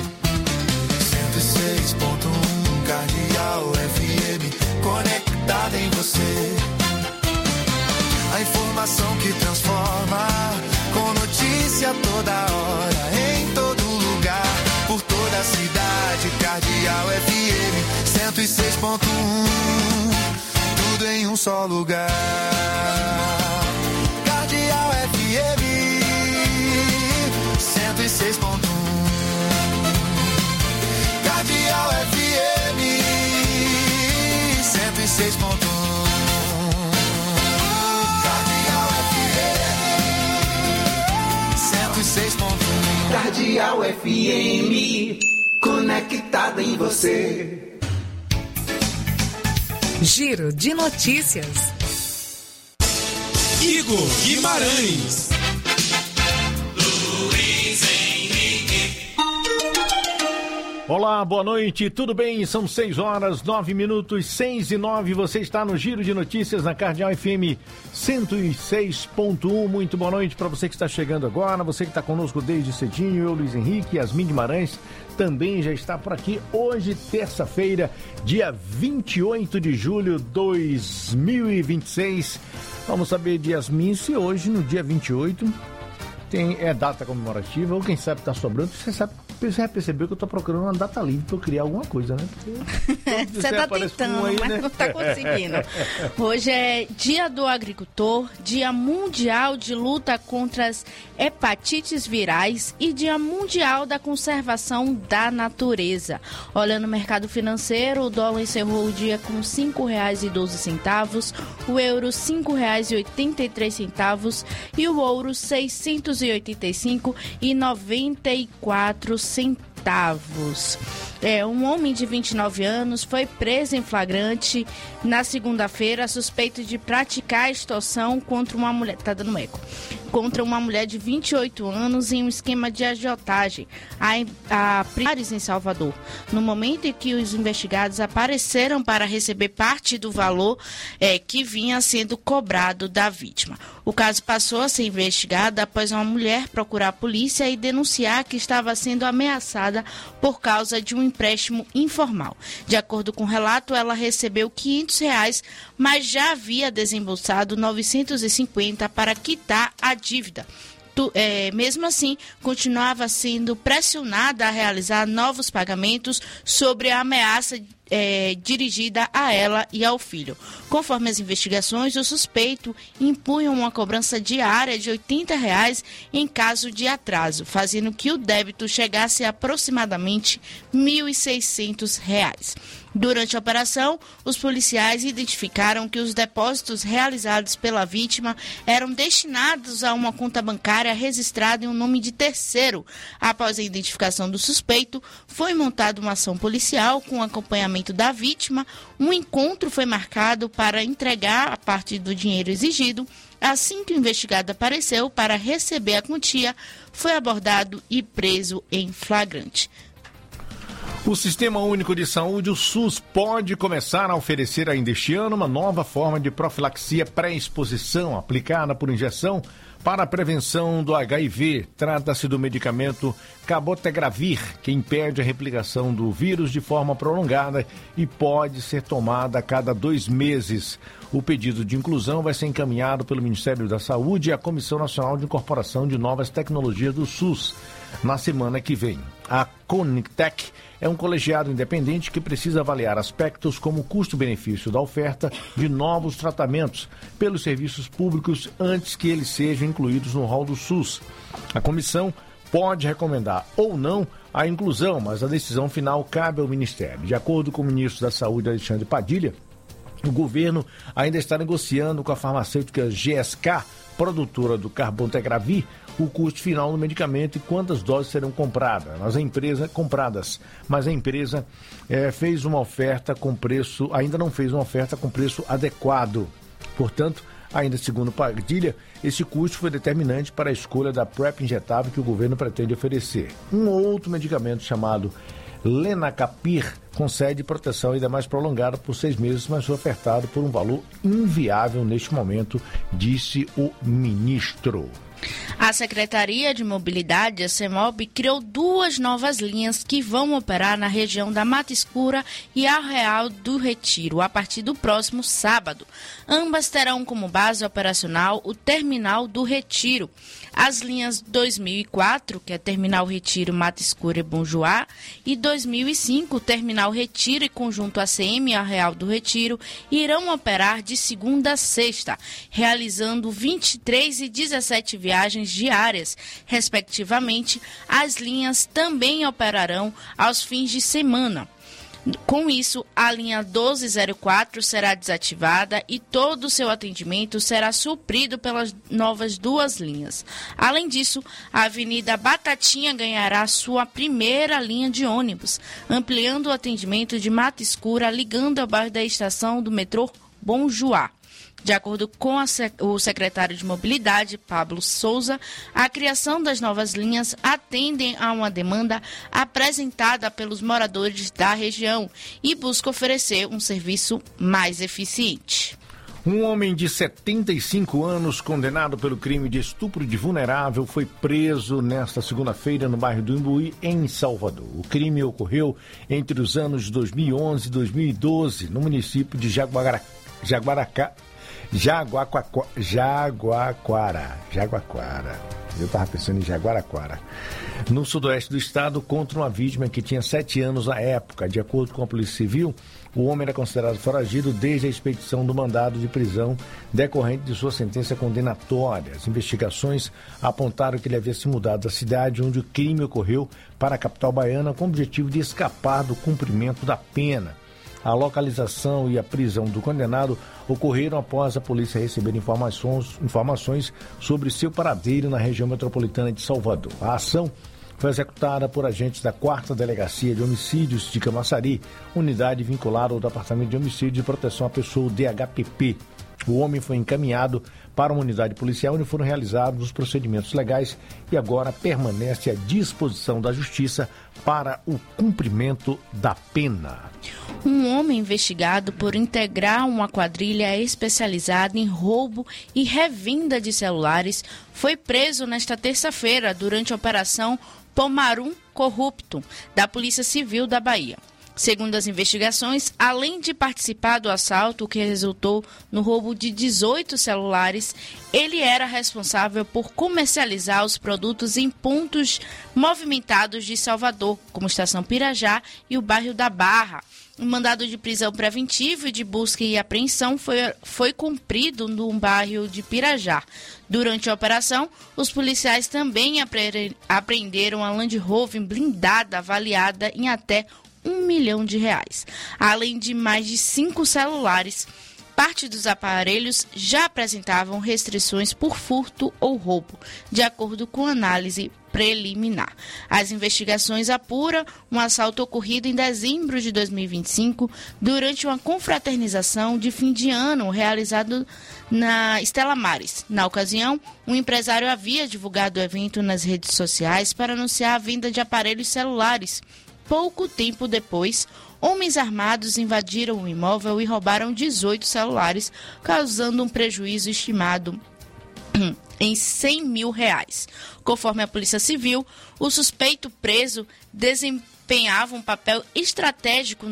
106.1. Cardeal FM, conectada em você. A informação que transforma, com notícia toda hora, em todo lugar, por toda a cidade. Cardeal FM 106.1, tudo em um só lugar. Cardeal FM 106.1. Cardeal FM 106.1. Cardeal FM 106.1. Cardeal FM, conectada em você. Giro de notícias. Igor Guimarães. Luiz Henrique. Olá, boa noite, tudo bem? São 6 horas, 9 minutos, 6:09. Você está no Giro de Notícias na Cardeal FM 106.1. Muito boa noite para você que está chegando agora, você que está conosco desde cedinho. Eu, Luiz Henrique, Yasmin Guimarães também já está por aqui. Hoje, terça-feira, dia 28 de julho de 2026. Vamos saber de Yasmin se hoje, no dia 28, é data comemorativa ou quem sabe está sobrando. Você já percebeu que eu estou procurando uma data livre para eu criar alguma coisa, né? Você está tentando, aí, mas né? Não está conseguindo. Hoje é Dia do Agricultor, Dia Mundial de Luta contra as Hepatites Virais e Dia Mundial da Conservação da Natureza. Olhando o mercado financeiro, o dólar encerrou o dia com R$ 5,12, o euro R$ 5,83 e o ouro R$ 685,94 centavos. Um homem de 29 anos foi preso em flagrante na segunda-feira, suspeito de praticar extorsão contra uma mulher. Tá dando eco. contra uma mulher de 28 anos em um esquema de agiotagem a Primários em Salvador. No momento em que os investigados apareceram para receber parte do valor que vinha sendo cobrado da vítima. O caso passou a ser investigado após uma mulher procurar a polícia e denunciar que estava sendo ameaçada por causa de um empréstimo informal. De acordo com o relato, ela recebeu R$500, mas já havia desembolsado R$950 para quitar a dívida. Mesmo assim, continuava sendo pressionada a realizar novos pagamentos sobre a ameaça dirigida a ela e ao filho. Conforme as investigações, o suspeito impunha uma cobrança diária de R$80 em caso de atraso, fazendo que o débito chegasse a aproximadamente R$1.600. Durante a operação, os policiais identificaram que os depósitos realizados pela vítima eram destinados a uma conta bancária registrada em um nome de terceiro. Após a identificação do suspeito, foi montada uma ação policial com acompanhamento da vítima. Um encontro foi marcado para entregar a parte do dinheiro exigido. Assim que o investigado apareceu para receber a quantia, foi abordado e preso em flagrante. O Sistema Único de Saúde, o SUS, pode começar a oferecer ainda este ano uma nova forma de profilaxia pré-exposição aplicada por injeção para a prevenção do HIV. Trata-se do medicamento Cabotegravir, que impede a replicação do vírus de forma prolongada e pode ser tomada a cada 2 meses. O pedido de inclusão vai ser encaminhado pelo Ministério da Saúde e à Comissão Nacional de Incorporação de Novas Tecnologias do SUS na semana que vem. A Conitec é um colegiado independente que precisa avaliar aspectos como o custo-benefício da oferta de novos tratamentos pelos serviços públicos antes que eles sejam incluídos no rol do SUS. A comissão pode recomendar ou não a inclusão, mas a decisão final cabe ao Ministério. De acordo com o ministro da Saúde, Alexandre Padilha, o governo ainda está negociando com a farmacêutica GSK, produtora do Cabotegravir, o custo final do medicamento e quantas doses serão compradas. Mas a empresa fez uma oferta com preço, ainda não fez uma oferta com preço adequado. Portanto, ainda segundo Padilha, esse custo foi determinante para a escolha da PrEP injetável que o governo pretende oferecer. Um outro medicamento chamado Lenacapir concede proteção ainda mais prolongada por 6 meses, mas foi ofertado por um valor inviável neste momento, disse o ministro. A Secretaria de Mobilidade, a CEMOB, criou 2 novas linhas que vão operar na região da Mata Escura e Arraial do Retiro a partir do próximo sábado. Ambas terão como base operacional o Terminal do Retiro. As linhas 2004, que é Terminal Retiro, Mata Escura e Bom Joá, e 2005, Terminal Retiro e Conjunto ACM Arraial do Retiro, irão operar de segunda a sexta, realizando 23 e 17 viagens diárias, respectivamente. As linhas também operarão aos fins de semana. Com isso, a linha 1204 será desativada e todo o seu atendimento será suprido pelas novas 2 linhas. Além disso, a Avenida Batatinha ganhará sua primeira linha de ônibus, ampliando o atendimento de Mata Escura, ligando ao bairro da estação do metrô Bom Joá. De acordo com o secretário de Mobilidade, Pablo Souza, a criação das novas linhas atendem a uma demanda apresentada pelos moradores da região e busca oferecer um serviço mais eficiente. Um homem de 75 anos, condenado pelo crime de estupro de vulnerável, foi preso nesta segunda-feira no bairro do Imbuí, em Salvador. O crime ocorreu entre os anos de 2011 e 2012, no município de Jaguaquara, eu estava pensando em Jaguaraquara, no sudoeste do estado, contra uma vítima que tinha 7 anos na época. De acordo com a Polícia Civil, o homem era considerado foragido desde a expedição do mandado de prisão decorrente de sua sentença condenatória. As investigações apontaram que ele havia se mudado da cidade onde o crime ocorreu para a capital baiana com o objetivo de escapar do cumprimento da pena. A localização e a prisão do condenado ocorreram após a polícia receber informações sobre seu paradeiro na região metropolitana de Salvador. A ação foi executada por agentes da 4ª Delegacia de Homicídios de Camaçari, unidade vinculada ao Departamento de Homicídios e Proteção à Pessoa, o DHPP. O homem foi encaminhado para uma unidade policial onde foram realizados os procedimentos legais e agora permanece à disposição da Justiça para o cumprimento da pena. Um homem investigado por integrar uma quadrilha especializada em roubo e revenda de celulares foi preso nesta terça-feira durante a Operação Pomarum Corrupto da Polícia Civil da Bahia. Segundo as investigações, além de participar do assalto que resultou no roubo de 18 celulares, ele era responsável por comercializar os produtos em pontos movimentados de Salvador, como Estação Pirajá e o bairro da Barra. Um mandado de prisão preventivo e de busca e apreensão foi cumprido no bairro de Pirajá. Durante a operação, os policiais também apreenderam a Land Rover blindada avaliada em até R$1 milhão, além de mais de 5 celulares. Parte dos aparelhos já apresentavam restrições por furto ou roubo, de acordo com análise preliminar. As investigações apuram um assalto ocorrido em dezembro de 2025 durante uma confraternização de fim de ano realizado na Estela Maris. Na ocasião, um empresário havia divulgado o evento nas redes sociais para anunciar a venda de aparelhos celulares. Pouco tempo depois, homens armados invadiram o imóvel e roubaram 18 celulares, causando um prejuízo estimado em R$100 mil. Conforme a Polícia Civil, o suspeito preso desempenhava um papel estratégico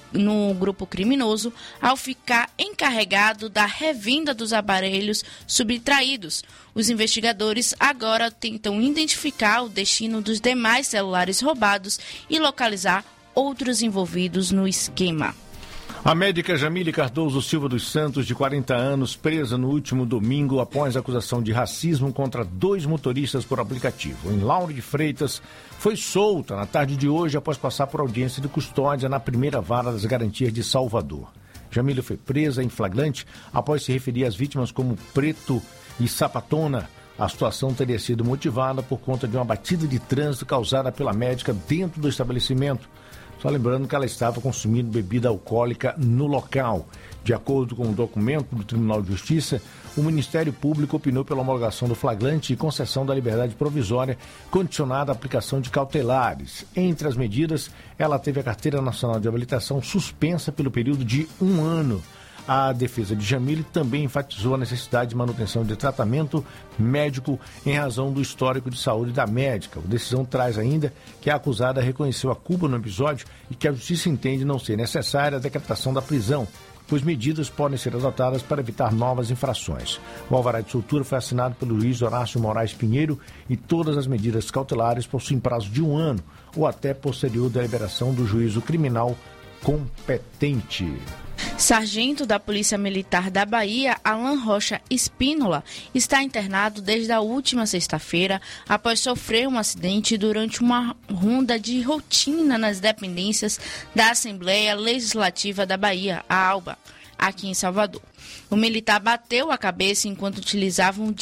no grupo criminoso ao ficar encarregado da revenda dos aparelhos subtraídos. Os investigadores agora tentam identificar o destino dos demais celulares roubados e localizar outros envolvidos no esquema. A médica Jamile Cardoso Silva dos Santos, de 40 anos, presa no último domingo após acusação de racismo contra 2 motoristas por aplicativo. Em Lauro de Freitas, foi solta na tarde de hoje após passar por audiência de custódia na primeira vara das garantias de Salvador. Jamile foi presa em flagrante após se referir às vítimas como preto e sapatona. A situação teria sido motivada por conta de uma batida de trânsito causada pela médica dentro do estabelecimento. Só lembrando que ela estava consumindo bebida alcoólica no local. De acordo com o documento do Tribunal de Justiça, o Ministério Público opinou pela homologação do flagrante e concessão da liberdade provisória condicionada à aplicação de cautelares. Entre as medidas, ela teve a Carteira Nacional de Habilitação suspensa pelo período de 1 ano. A defesa de Jamile também enfatizou a necessidade de manutenção de tratamento médico em razão do histórico de saúde da médica. A decisão traz ainda que a acusada reconheceu a culpa no episódio e que a justiça entende não ser necessária a decretação da prisão, pois medidas podem ser adotadas para evitar novas infrações. O alvará de soltura foi assinado pelo juiz Horácio Moraes Pinheiro e todas as medidas cautelares possuem prazo de 1 ano ou até posterior deliberação do juízo criminal competente. Sargento da Polícia Militar da Bahia, Alan Rocha Espínola, está internado desde a última sexta-feira após sofrer um acidente durante uma ronda de rotina nas dependências da Assembleia Legislativa da Bahia, a ALBA, aqui em Salvador. O militar bateu a cabeça enquanto utilizava um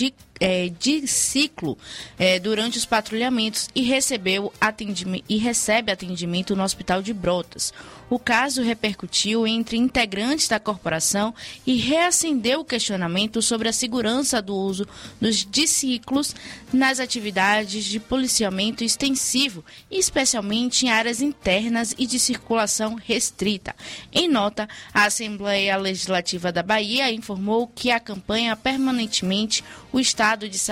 diciclo durante os patrulhamentos e recebe atendimento no Hospital de Brotas. O caso repercutiu entre integrantes da corporação e reacendeu o questionamento sobre a segurança do uso dos diciclos nas atividades de policiamento extensivo, especialmente em áreas internas e de circulação restrita. Em nota, a Assembleia Legislativa da Bahia informou que acompanha permanentemente o estado de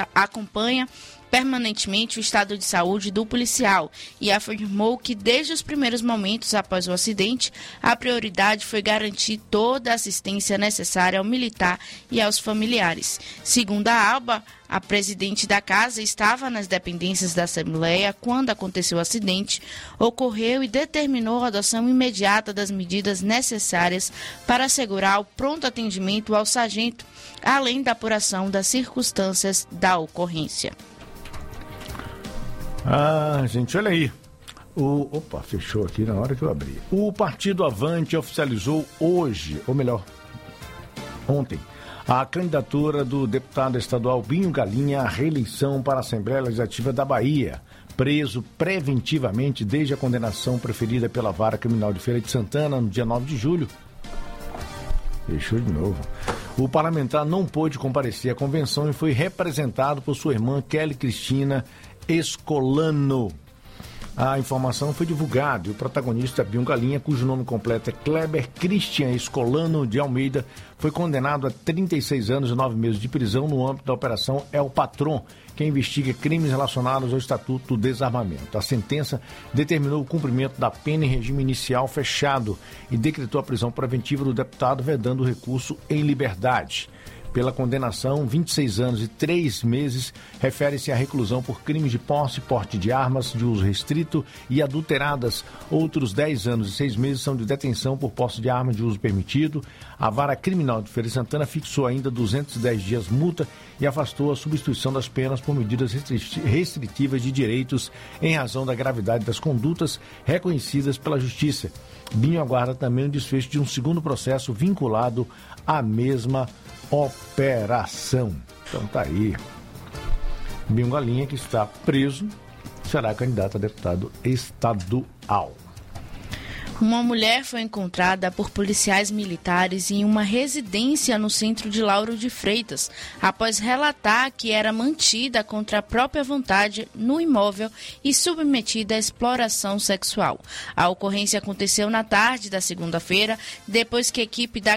saúde do policial e afirmou que desde os primeiros momentos após o acidente, a prioridade foi garantir toda a assistência necessária ao militar e aos familiares. Segundo a ALBA, a presidente da casa estava nas dependências da Assembleia quando aconteceu o acidente, ocorreu e determinou a adoção imediata das medidas necessárias para assegurar o pronto atendimento ao sargento, além da apuração das circunstâncias da ocorrência. Gente, olha aí. Fechou aqui na hora que eu abri. O Partido Avante oficializou ontem, a candidatura do deputado estadual Binho Galinha à reeleição para a Assembleia Legislativa da Bahia, preso preventivamente desde a condenação preferida pela Vara Criminal de Feira de Santana no dia 9 de julho. Fechou de novo. O parlamentar não pôde comparecer à convenção e foi representado por sua irmã Kelly Cristina Escolano. A informação foi divulgada e o protagonista Binho Galinha, cujo nome completo é Kleber Christian Escolano de Almeida, foi condenado a 36 anos e 9 meses de prisão no âmbito da Operação El Patrón, que investiga crimes relacionados ao Estatuto do Desarmamento. A sentença determinou o cumprimento da pena em regime inicial fechado e decretou a prisão preventiva do deputado, vedando o recurso em liberdade. Pela condenação, 26 anos e 3 meses refere-se à reclusão por crimes de posse e porte de armas de uso restrito e adulteradas. Outros 10 anos e 6 meses são de detenção por posse de arma de uso permitido. A Vara Criminal de Feira de Santana fixou ainda 210 dias multa e afastou a substituição das penas por medidas restritivas de direitos em razão da gravidade das condutas reconhecidas pela Justiça. Binho aguarda também o desfecho de um segundo processo vinculado à mesma operação. Então tá aí. Binho Galinha, que está preso, será candidato a deputado estadual. Uma mulher foi encontrada por policiais militares em uma residência no centro de Lauro de Freitas, após relatar que era mantida contra a própria vontade no imóvel e submetida à exploração sexual. A ocorrência aconteceu na tarde da segunda-feira, depois que a equipe da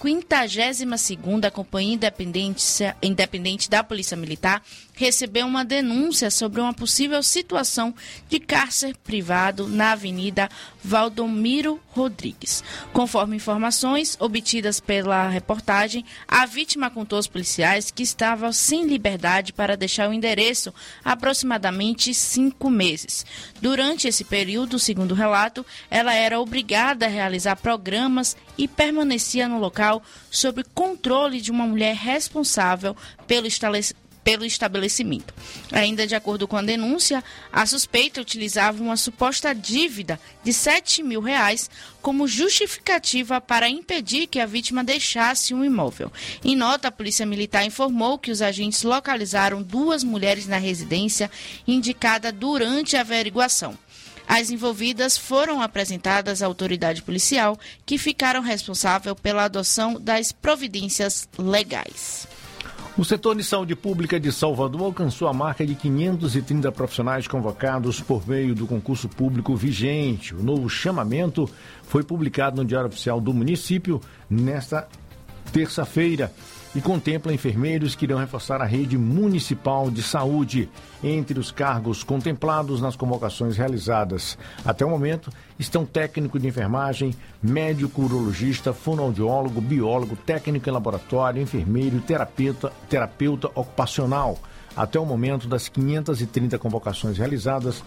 52ª Companhia Independente da Polícia Militar recebeu uma denúncia sobre uma possível situação de cárcere privado na Avenida Valdomiro Rodrigues. Conforme informações obtidas pela reportagem, a vítima contou aos policiais que estava sem liberdade para deixar o endereço há aproximadamente 5 meses. Durante esse período, segundo o relato, ela era obrigada a realizar programas e permanecia no local sob controle de uma mulher responsável pelo estabelecimento. Ainda de acordo com a denúncia, a suspeita utilizava uma suposta dívida de R$7 mil como justificativa para impedir que a vítima deixasse um imóvel. Em nota, a Polícia Militar informou que os agentes localizaram 2 mulheres na residência indicada durante a averiguação. As envolvidas foram apresentadas à autoridade policial, que ficaram responsáveis pela adoção das providências legais. O setor de saúde pública de Salvador alcançou a marca de 530 profissionais convocados por meio do concurso público vigente. O novo chamamento foi publicado no Diário Oficial do município nesta terça-feira e contempla enfermeiros que irão reforçar a rede municipal de saúde. Entre os cargos contemplados nas convocações realizadas até o momento estão técnico de enfermagem, médico urologista, fonoaudiólogo, biólogo, técnico em laboratório, enfermeiro, terapeuta ocupacional. Até o momento, das 530 convocações realizadas,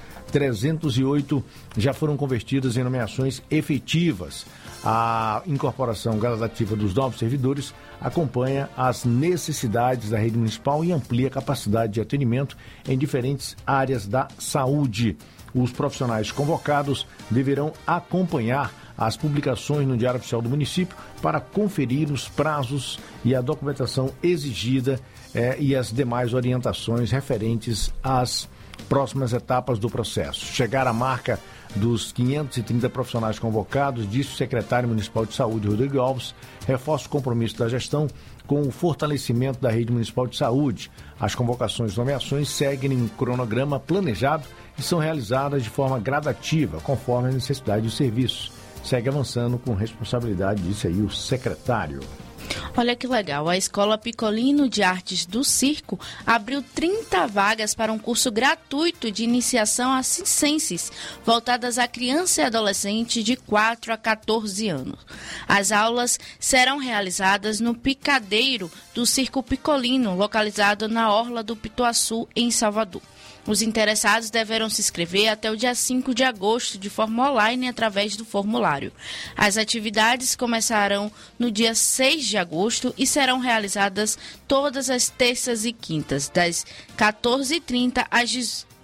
308 já foram convertidas em nomeações efetivas. A incorporação gradativa dos novos servidores acompanha as necessidades da rede municipal e amplia a capacidade de atendimento em diferentes áreas da saúde. Os profissionais convocados deverão acompanhar as publicações no Diário Oficial do município para conferir os prazos e a documentação exigida e as demais orientações referentes às próximas etapas do processo. Chegar à marca dos 530 profissionais convocados, disse o secretário municipal de saúde, Rodrigo Alves, reforça o compromisso da gestão com o fortalecimento da rede municipal de saúde. As convocações e nomeações seguem em um cronograma planejado e são realizadas de forma gradativa, conforme a necessidade do serviço. Segue avançando com responsabilidade, disse aí o secretário. Olha que legal, a Escola Piccolino de Artes do Circo abriu 30 vagas para um curso gratuito de iniciação a circenses, voltadas a criança e adolescente de 4 a 14 anos. As aulas serão realizadas no Picadeiro do Circo Piccolino, localizado na Orla do Pituaçu, em Salvador. Os interessados deverão se inscrever até o dia 5 de agosto de forma online através do formulário. As atividades começarão no dia 6 de agosto e serão realizadas todas as terças e quintas, das 14h30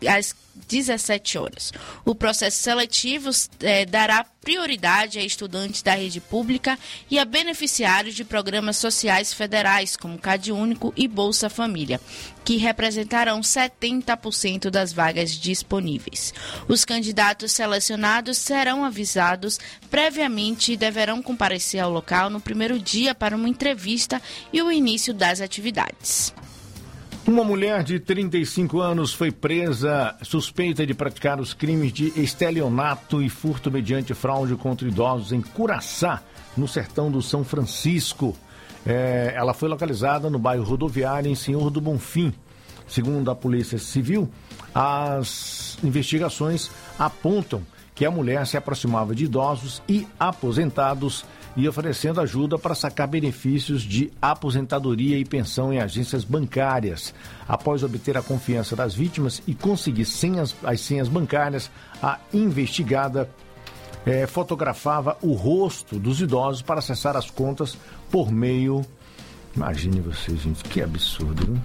às 17 horas. O processo seletivo dará prioridade a estudantes da rede pública e a beneficiários de programas sociais federais, como CadÚnico e Bolsa Família, que representarão 70% das vagas disponíveis. Os candidatos selecionados serão avisados previamente e deverão comparecer ao local no primeiro dia para uma entrevista e o início das atividades. Uma mulher de 35 anos foi presa suspeita de praticar os crimes de estelionato e furto mediante fraude contra idosos em Curaçá, no sertão do São Francisco. Ela foi localizada no bairro Rodoviário, em Senhor do Bonfim. Segundo a Polícia Civil, as investigações apontam que a mulher se aproximava de idosos e aposentados e oferecendo ajuda para sacar benefícios de aposentadoria e pensão em agências bancárias. Após obter a confiança das vítimas e conseguir as senhas bancárias, a investigada fotografava o rosto dos idosos para acessar as contas por meio... Imagine você, gente, que absurdo, né?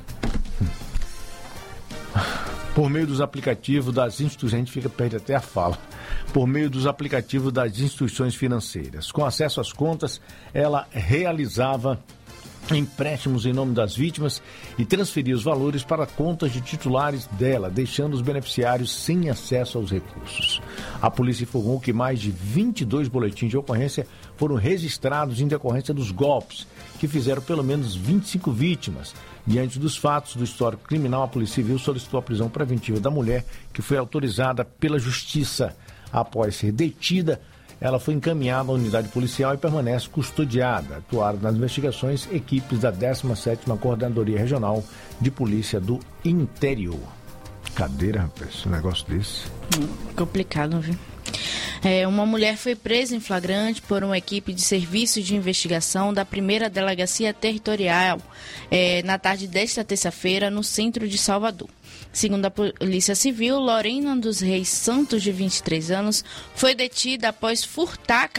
Por meio dos aplicativos das instituições, a gente perde até a fala. Por meio dos aplicativos das instituições financeiras. Com acesso às contas, ela realizava empréstimos em nome das vítimas e transferia os valores para contas de titulares dela, deixando os beneficiários sem acesso aos recursos. A polícia informou que mais de 22 boletins de ocorrência foram registrados em decorrência dos golpes, que fizeram pelo menos 25 vítimas. Diante dos fatos do histórico criminal, a Polícia Civil solicitou a prisão preventiva da mulher, que foi autorizada pela Justiça. Após ser detida, ela foi encaminhada à unidade policial e permanece custodiada. Atuaram nas investigações equipes da 17ª Coordenadoria Regional de Polícia do Interior. Cadeira, rapaz, um negócio desse. Complicado, viu? Uma mulher foi presa em flagrante por uma equipe de serviços de investigação da 1ª Delegacia Territorial na tarde desta terça-feira no centro de Salvador. Segundo a Polícia Civil, Lorena dos Reis Santos, de 23 anos, foi detida após furtar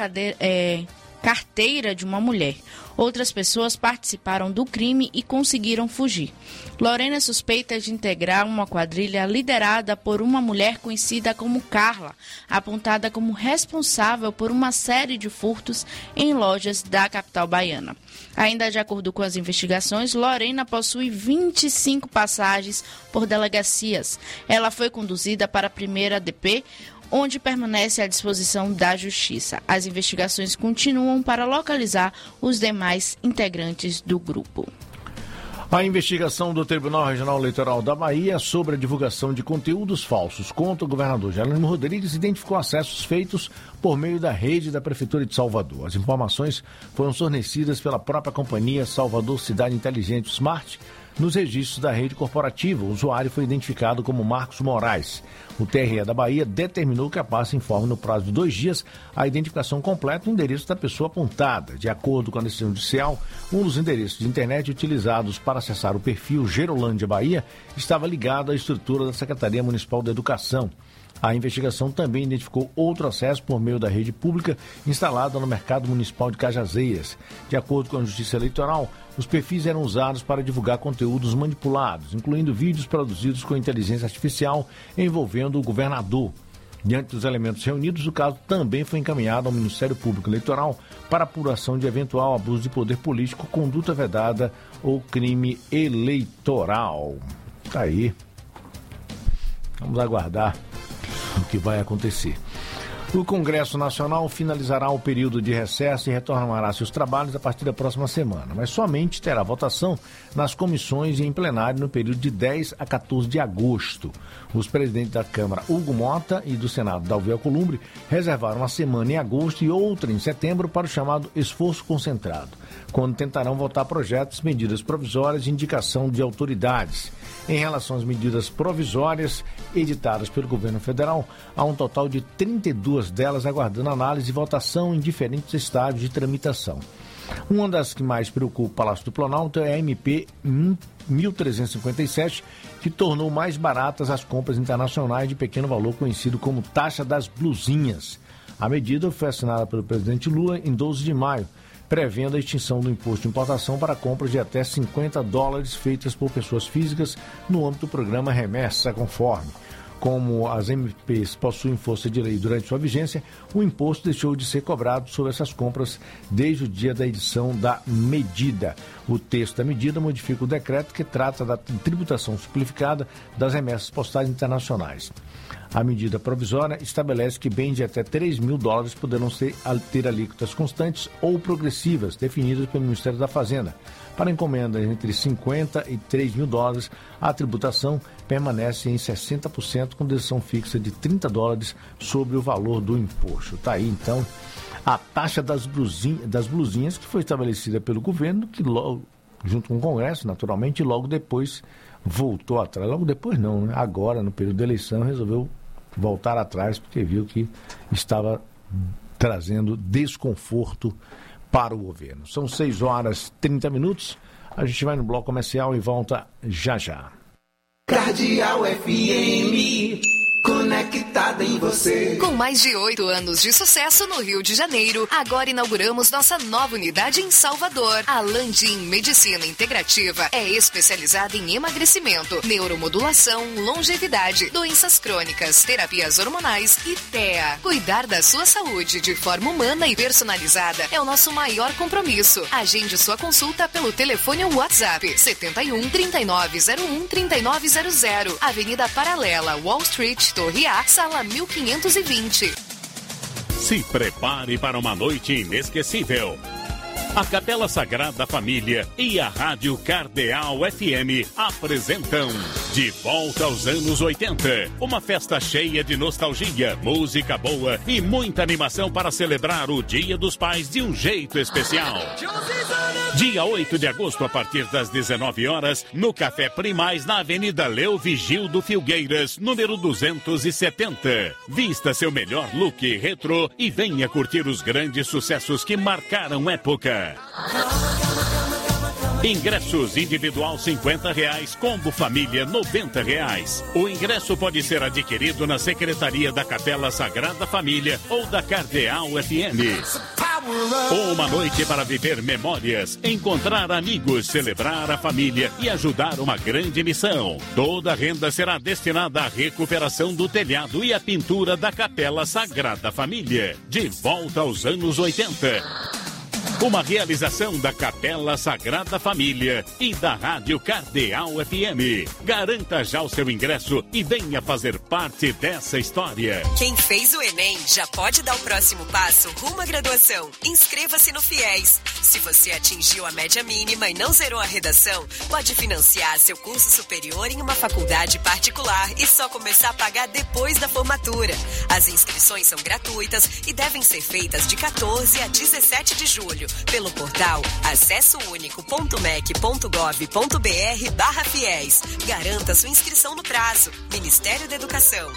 carteira de uma mulher. Outras pessoas participaram do crime e conseguiram fugir. Lorena é suspeita de integrar uma quadrilha liderada por uma mulher conhecida como Carla, apontada como responsável por uma série de furtos em lojas da capital baiana. Ainda de acordo com as investigações, Lorena possui 25 passagens por delegacias. Ela foi conduzida para a 1ª DP, onde permanece à disposição da Justiça. As investigações continuam para localizar os demais integrantes do grupo. A investigação do Tribunal Regional Eleitoral da Bahia sobre a divulgação de conteúdos falsos contra o governador Jerônimo Rodrigues identificou acessos feitos por meio da rede da Prefeitura de Salvador. As informações foram fornecidas pela própria companhia Salvador Cidade Inteligente Smart. Nos registros da rede corporativa, o usuário foi identificado como Marcos Moraes. O TRE da Bahia determinou que a pasta informe no prazo de 2 dias a identificação completa do endereço da pessoa apontada. De acordo com a decisão judicial, um dos endereços de internet utilizados para acessar o perfil Gerolândia Bahia estava ligado à estrutura da Secretaria Municipal da Educação. A investigação também identificou outro acesso por meio da rede pública instalada no Mercado Municipal de Cajazeiras. De acordo com a Justiça Eleitoral, os perfis eram usados para divulgar conteúdos manipulados, incluindo vídeos produzidos com inteligência artificial envolvendo o governador. Diante dos elementos reunidos, o caso também foi encaminhado ao Ministério Público Eleitoral para apuração de eventual abuso de poder político, conduta vedada ou crime eleitoral. Tá aí. Vamos aguardar o que vai acontecer. O Congresso Nacional finalizará o período de recesso e retornará seus trabalhos a partir da próxima semana, mas somente terá votação nas comissões e em plenário no período de 10 a 14 de agosto. Os presidentes da Câmara, Hugo Mota, e do Senado, Davi Alcolumbre, reservaram uma semana em agosto e outra em setembro para o chamado esforço concentrado, quando tentarão votar projetos, medidas provisórias e indicação de autoridades. Em relação às medidas provisórias editadas pelo governo federal, há um total de 32 delas aguardando análise e votação em diferentes estágios de tramitação. Uma das que mais preocupa o Palácio do Planalto é a MP 1357, que tornou mais baratas as compras internacionais de pequeno valor, conhecido como taxa das blusinhas. A medida foi assinada pelo presidente Lula em 12 de maio, prevendo a extinção do imposto de importação para compras de até $50 feitas por pessoas físicas no âmbito do programa Remessa Conforme. Como as MPs possuem força de lei durante sua vigência, o imposto deixou de ser cobrado sobre essas compras desde o dia da edição da medida. O texto da medida modifica o decreto que trata da tributação simplificada das remessas postais internacionais. A medida provisória estabelece que bens de até $3.000 poderão ter alíquotas constantes ou progressivas, definidas pelo Ministério da Fazenda. Para encomendas entre $50 e $3.000, a tributação permanece em 60%, com dedução fixa de $30 sobre o valor do imposto. Está aí, então, a taxa das blusinhas que foi estabelecida pelo governo, que logo, junto com o Congresso, naturalmente, logo depois voltou atrás. Logo depois não, né? Agora, no período da eleição, resolveu voltar atrás, porque viu que estava trazendo desconforto para o governo. São 6h30. A gente vai no bloco comercial e volta já já. Cardeal FM, conectada em você. Com mais de 8 anos de sucesso no Rio de Janeiro, agora inauguramos nossa nova unidade em Salvador. A Landim Medicina Integrativa é especializada em emagrecimento, neuromodulação, longevidade, doenças crônicas, terapias hormonais e TEA. Cuidar da sua saúde de forma humana e personalizada é o nosso maior compromisso. Agende sua consulta pelo telefone ou WhatsApp 71 3901 3900, Avenida Paralela, Wall Street, Torre A, sala 1520. Se prepare para uma noite inesquecível. A Capela Sagrada Família e a Rádio Cardeal FM apresentam De Volta aos Anos 80. Uma festa cheia de nostalgia, música boa e muita animação para celebrar o Dia dos Pais de um jeito especial. Dia 8 de agosto, a partir das 19 horas, no Café Primaz, na Avenida Leo Vigildo Filgueiras, número 270. Vista seu melhor look retrô e venha curtir os grandes sucessos que marcaram época. Ingressos individual R$50, combo família R$90. O ingresso pode ser adquirido na Secretaria da Capela Sagrada Família ou da Cardeal FM. Uma noite para viver memórias, encontrar amigos, celebrar a família e ajudar uma grande missão. Toda a renda será destinada à recuperação do telhado e à pintura da Capela Sagrada Família. De volta aos anos 80. Uma realização da Capela Sagrada Família e da Rádio Cardeal FM. Garanta já o seu ingresso e venha fazer parte dessa história. Quem fez o Enem já pode dar o próximo passo rumo à graduação. Inscreva-se no FIES. Se você atingiu a média mínima e não zerou a redação, pode financiar seu curso superior em uma faculdade particular e só começar a pagar depois da formatura. As inscrições são gratuitas e devem ser feitas de 14 a 17 de julho. Pelo portal acessounico.mec.gov.br/fiéis. Garanta sua inscrição no prazo. Ministério da Educação.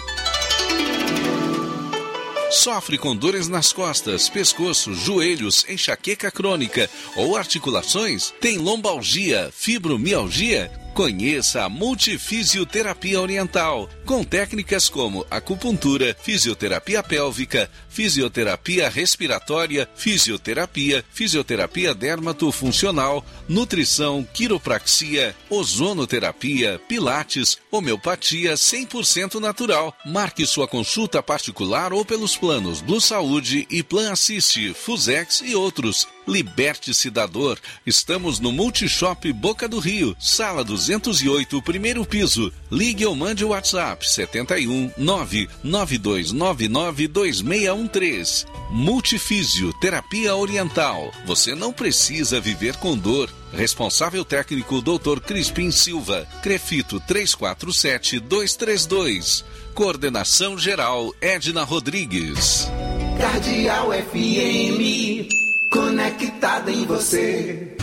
Sofre com dores nas costas, pescoço, joelhos, enxaqueca crônica ou articulações? Tem lombalgia, fibromialgia? Conheça a Multifisioterapia Oriental, com técnicas como acupuntura, fisioterapia pélvica, fisioterapia respiratória, fisioterapia dermatofuncional, nutrição, quiropraxia, ozonoterapia, pilates, homeopatia 100% natural. Marque sua consulta particular ou pelos planos Blue Saúde e Plan Assist, Fusex e outros. Liberte-se da dor. Estamos no Multishop Boca do Rio, sala 208, primeiro piso. Ligue ou mande o WhatsApp 71 99299 2613. Multifísio Terapia Oriental. Você não precisa viver com dor. Responsável técnico Dr. Crispim Silva. Crefito 347232. Coordenação geral Edna Rodrigues. Cardeal FM, conectada em você.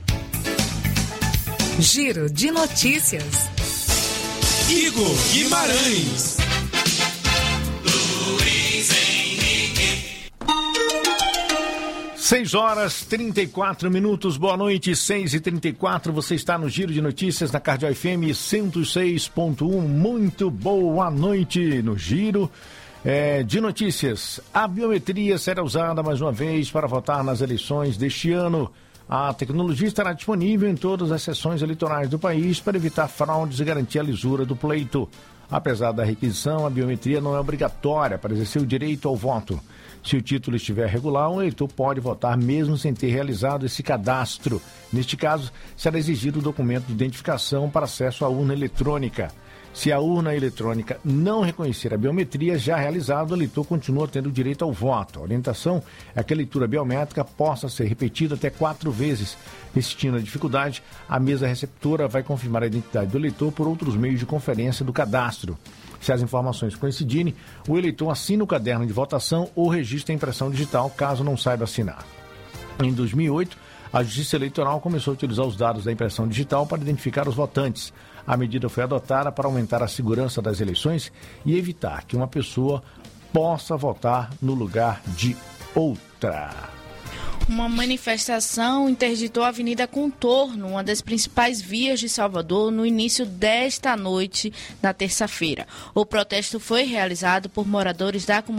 Giro de notícias. Igor Guimarães. Luiz Henrique. 6h34. Boa noite, 6h34. Você está no Giro de Notícias na Cardeal FM 106.1. Muito boa noite no Giro de Notícias. A biometria será usada mais uma vez para votar nas eleições deste ano. A tecnologia estará disponível em todas as sessões eleitorais do país para evitar fraudes e garantir a lisura do pleito. Apesar da requisição, a biometria não é obrigatória para exercer o direito ao voto. Se o título estiver regular, o eleitor pode votar mesmo sem ter realizado esse cadastro. Neste caso, será exigido o documento de identificação para acesso à urna eletrônica. Se a urna eletrônica não reconhecer a biometria já realizada, o eleitor continua tendo direito ao voto. A orientação é que a leitura biométrica possa ser repetida até 4 vezes. Existindo a dificuldade, a mesa receptora vai confirmar a identidade do eleitor por outros meios de conferência do cadastro. Se as informações coincidirem, o eleitor assina o caderno de votação ou registra a impressão digital, caso não saiba assinar. Em 2008, a Justiça Eleitoral começou a utilizar os dados da impressão digital para identificar os votantes. A medida foi adotada para aumentar a segurança das eleições e evitar que uma pessoa possa votar no lugar de outra. Uma manifestação interditou a Avenida Contorno, uma das principais vias de Salvador, no início desta noite, na terça-feira. O protesto foi realizado por moradores da comunidade